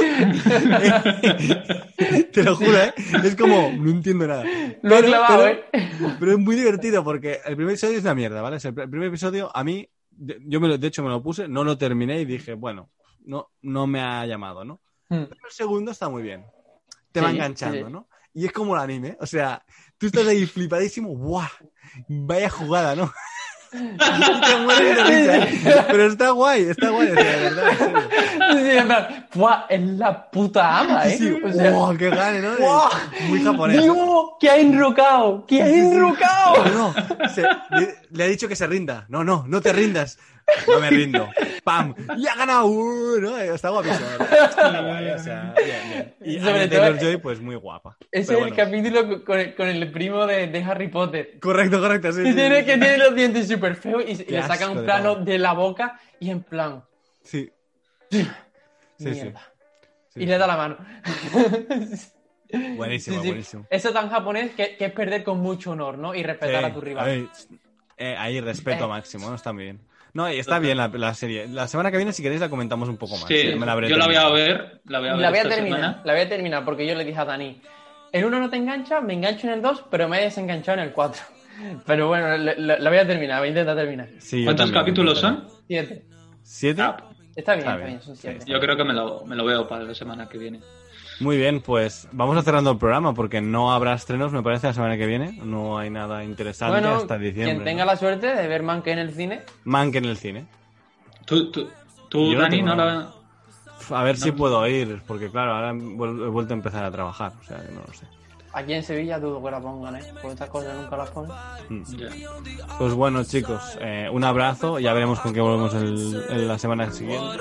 Te lo juro, ¿eh? Es como, no entiendo nada. Lo he Pero- clavado, pero- ¿eh? Pero es muy divertido porque el primer episodio es una mierda, ¿vale? O sea, el pr- el primer episodio a mí, de- yo me lo, de hecho me lo puse, no lo terminé y dije, bueno, no, no me ha llamado, ¿no? Mm. Pero el segundo está muy bien. Te va Sí, enganchando, sí. ¿no? Y es como el anime, o sea, tú estás ahí flipadísimo, ¡buah! Vaya jugada, ¿no? Y te mueres de risa, ¿eh? Pero está guay, está guay, o sea, de verdad, en serio. Sí, en plan, ¡buah! Es la puta ama, ¿eh? Sí, O sea, ¡buah! ¡Qué gane, ¿no? ¡buah! Muy japonés. ¡Dios! ¡Que ha enrocado! ¡Que ha enrocado! No, no, se- le, le ha dicho que se rinda. No, no, no te rindas. No me rindo. ¡Pam! ¡Y ha ganado! Uh, ¿no? Está guapísimo. Está guay, o sea, bien, bien. Y Sobre Anya todo- Taylor-Joy, pues muy guapa. Ese Pero es el bueno. capítulo con el, con el primo de, de Harry Potter. Correcto, correcto, sí, Que sí, tiene, sí. que tiene los dientes súper feos y, y Qué le sacan asco un de plano pavo. de la boca y en plan, Sí. Sí, sí. mierda. Sí. Y le da la mano. Buenísimo, Sí, sí. buenísimo. Eso tan japonés que, que es perder con mucho honor, ¿no? Y respetar Sí, a tu rival. ahí, eh, ahí respeto Eh. máximo, ¿no? Está muy bien. No, y está bien la, la serie. La semana que viene, si queréis, la comentamos un poco más. Sí, Me la habré yo la voy a terminado. ver, la voy a ver La voy a esta terminar, semana. la voy a terminar porque yo le dije a Dani, el uno no te engancha, me engancho en el dos, pero me he desenganchado en el cuatro. Pero bueno, la, la- la voy a terminar, voy a intentar terminar. Sí, yo ¿Cuántos también, capítulos yo son? también. Siete. ¿Siete? Ah, Está bien, Está está bien. bien, son siete. yo creo que me lo, me lo veo para la semana que viene. Muy bien, pues vamos a cerrando el programa porque no habrá estrenos, me parece, la semana que viene. No hay nada interesante Bueno, hasta diciembre. quien tenga ¿no? la suerte de ver Mank en el cine, Mank en el cine. ¿Tú, tú, tú Yo no Dani, tengo no nada. la...? A ver si No. puedo ir, porque claro, ahora he vuel- he vuelto a empezar a trabajar, o sea, que no lo sé. aquí en Sevilla dudo que la pongan, ¿eh? Porque estas cosas nunca las ponen. Ya. Pues bueno, chicos, eh, un abrazo, ya veremos con qué volvemos el, el- la semana siguiente.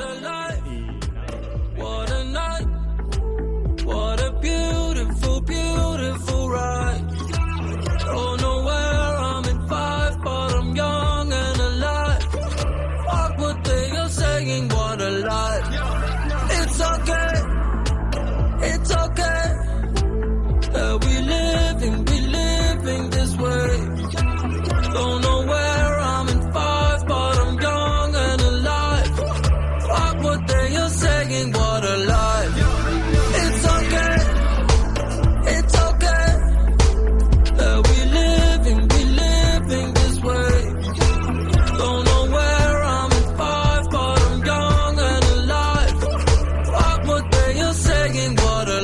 What a night, what a beautiful, beautiful ride. Don't know where I'm in five, but I'm young and alive. Fuck what they are saying, what a lie. It's okay, it's okay. That we living, we living this way. Don't know where I'm in five, but I'm young and alive. Fuck what they are saying, what a lie. It's okay, it's okay. That we living, we living this way. Don't know where I'm in five, but I'm young and alive. Fuck what they are saying, what a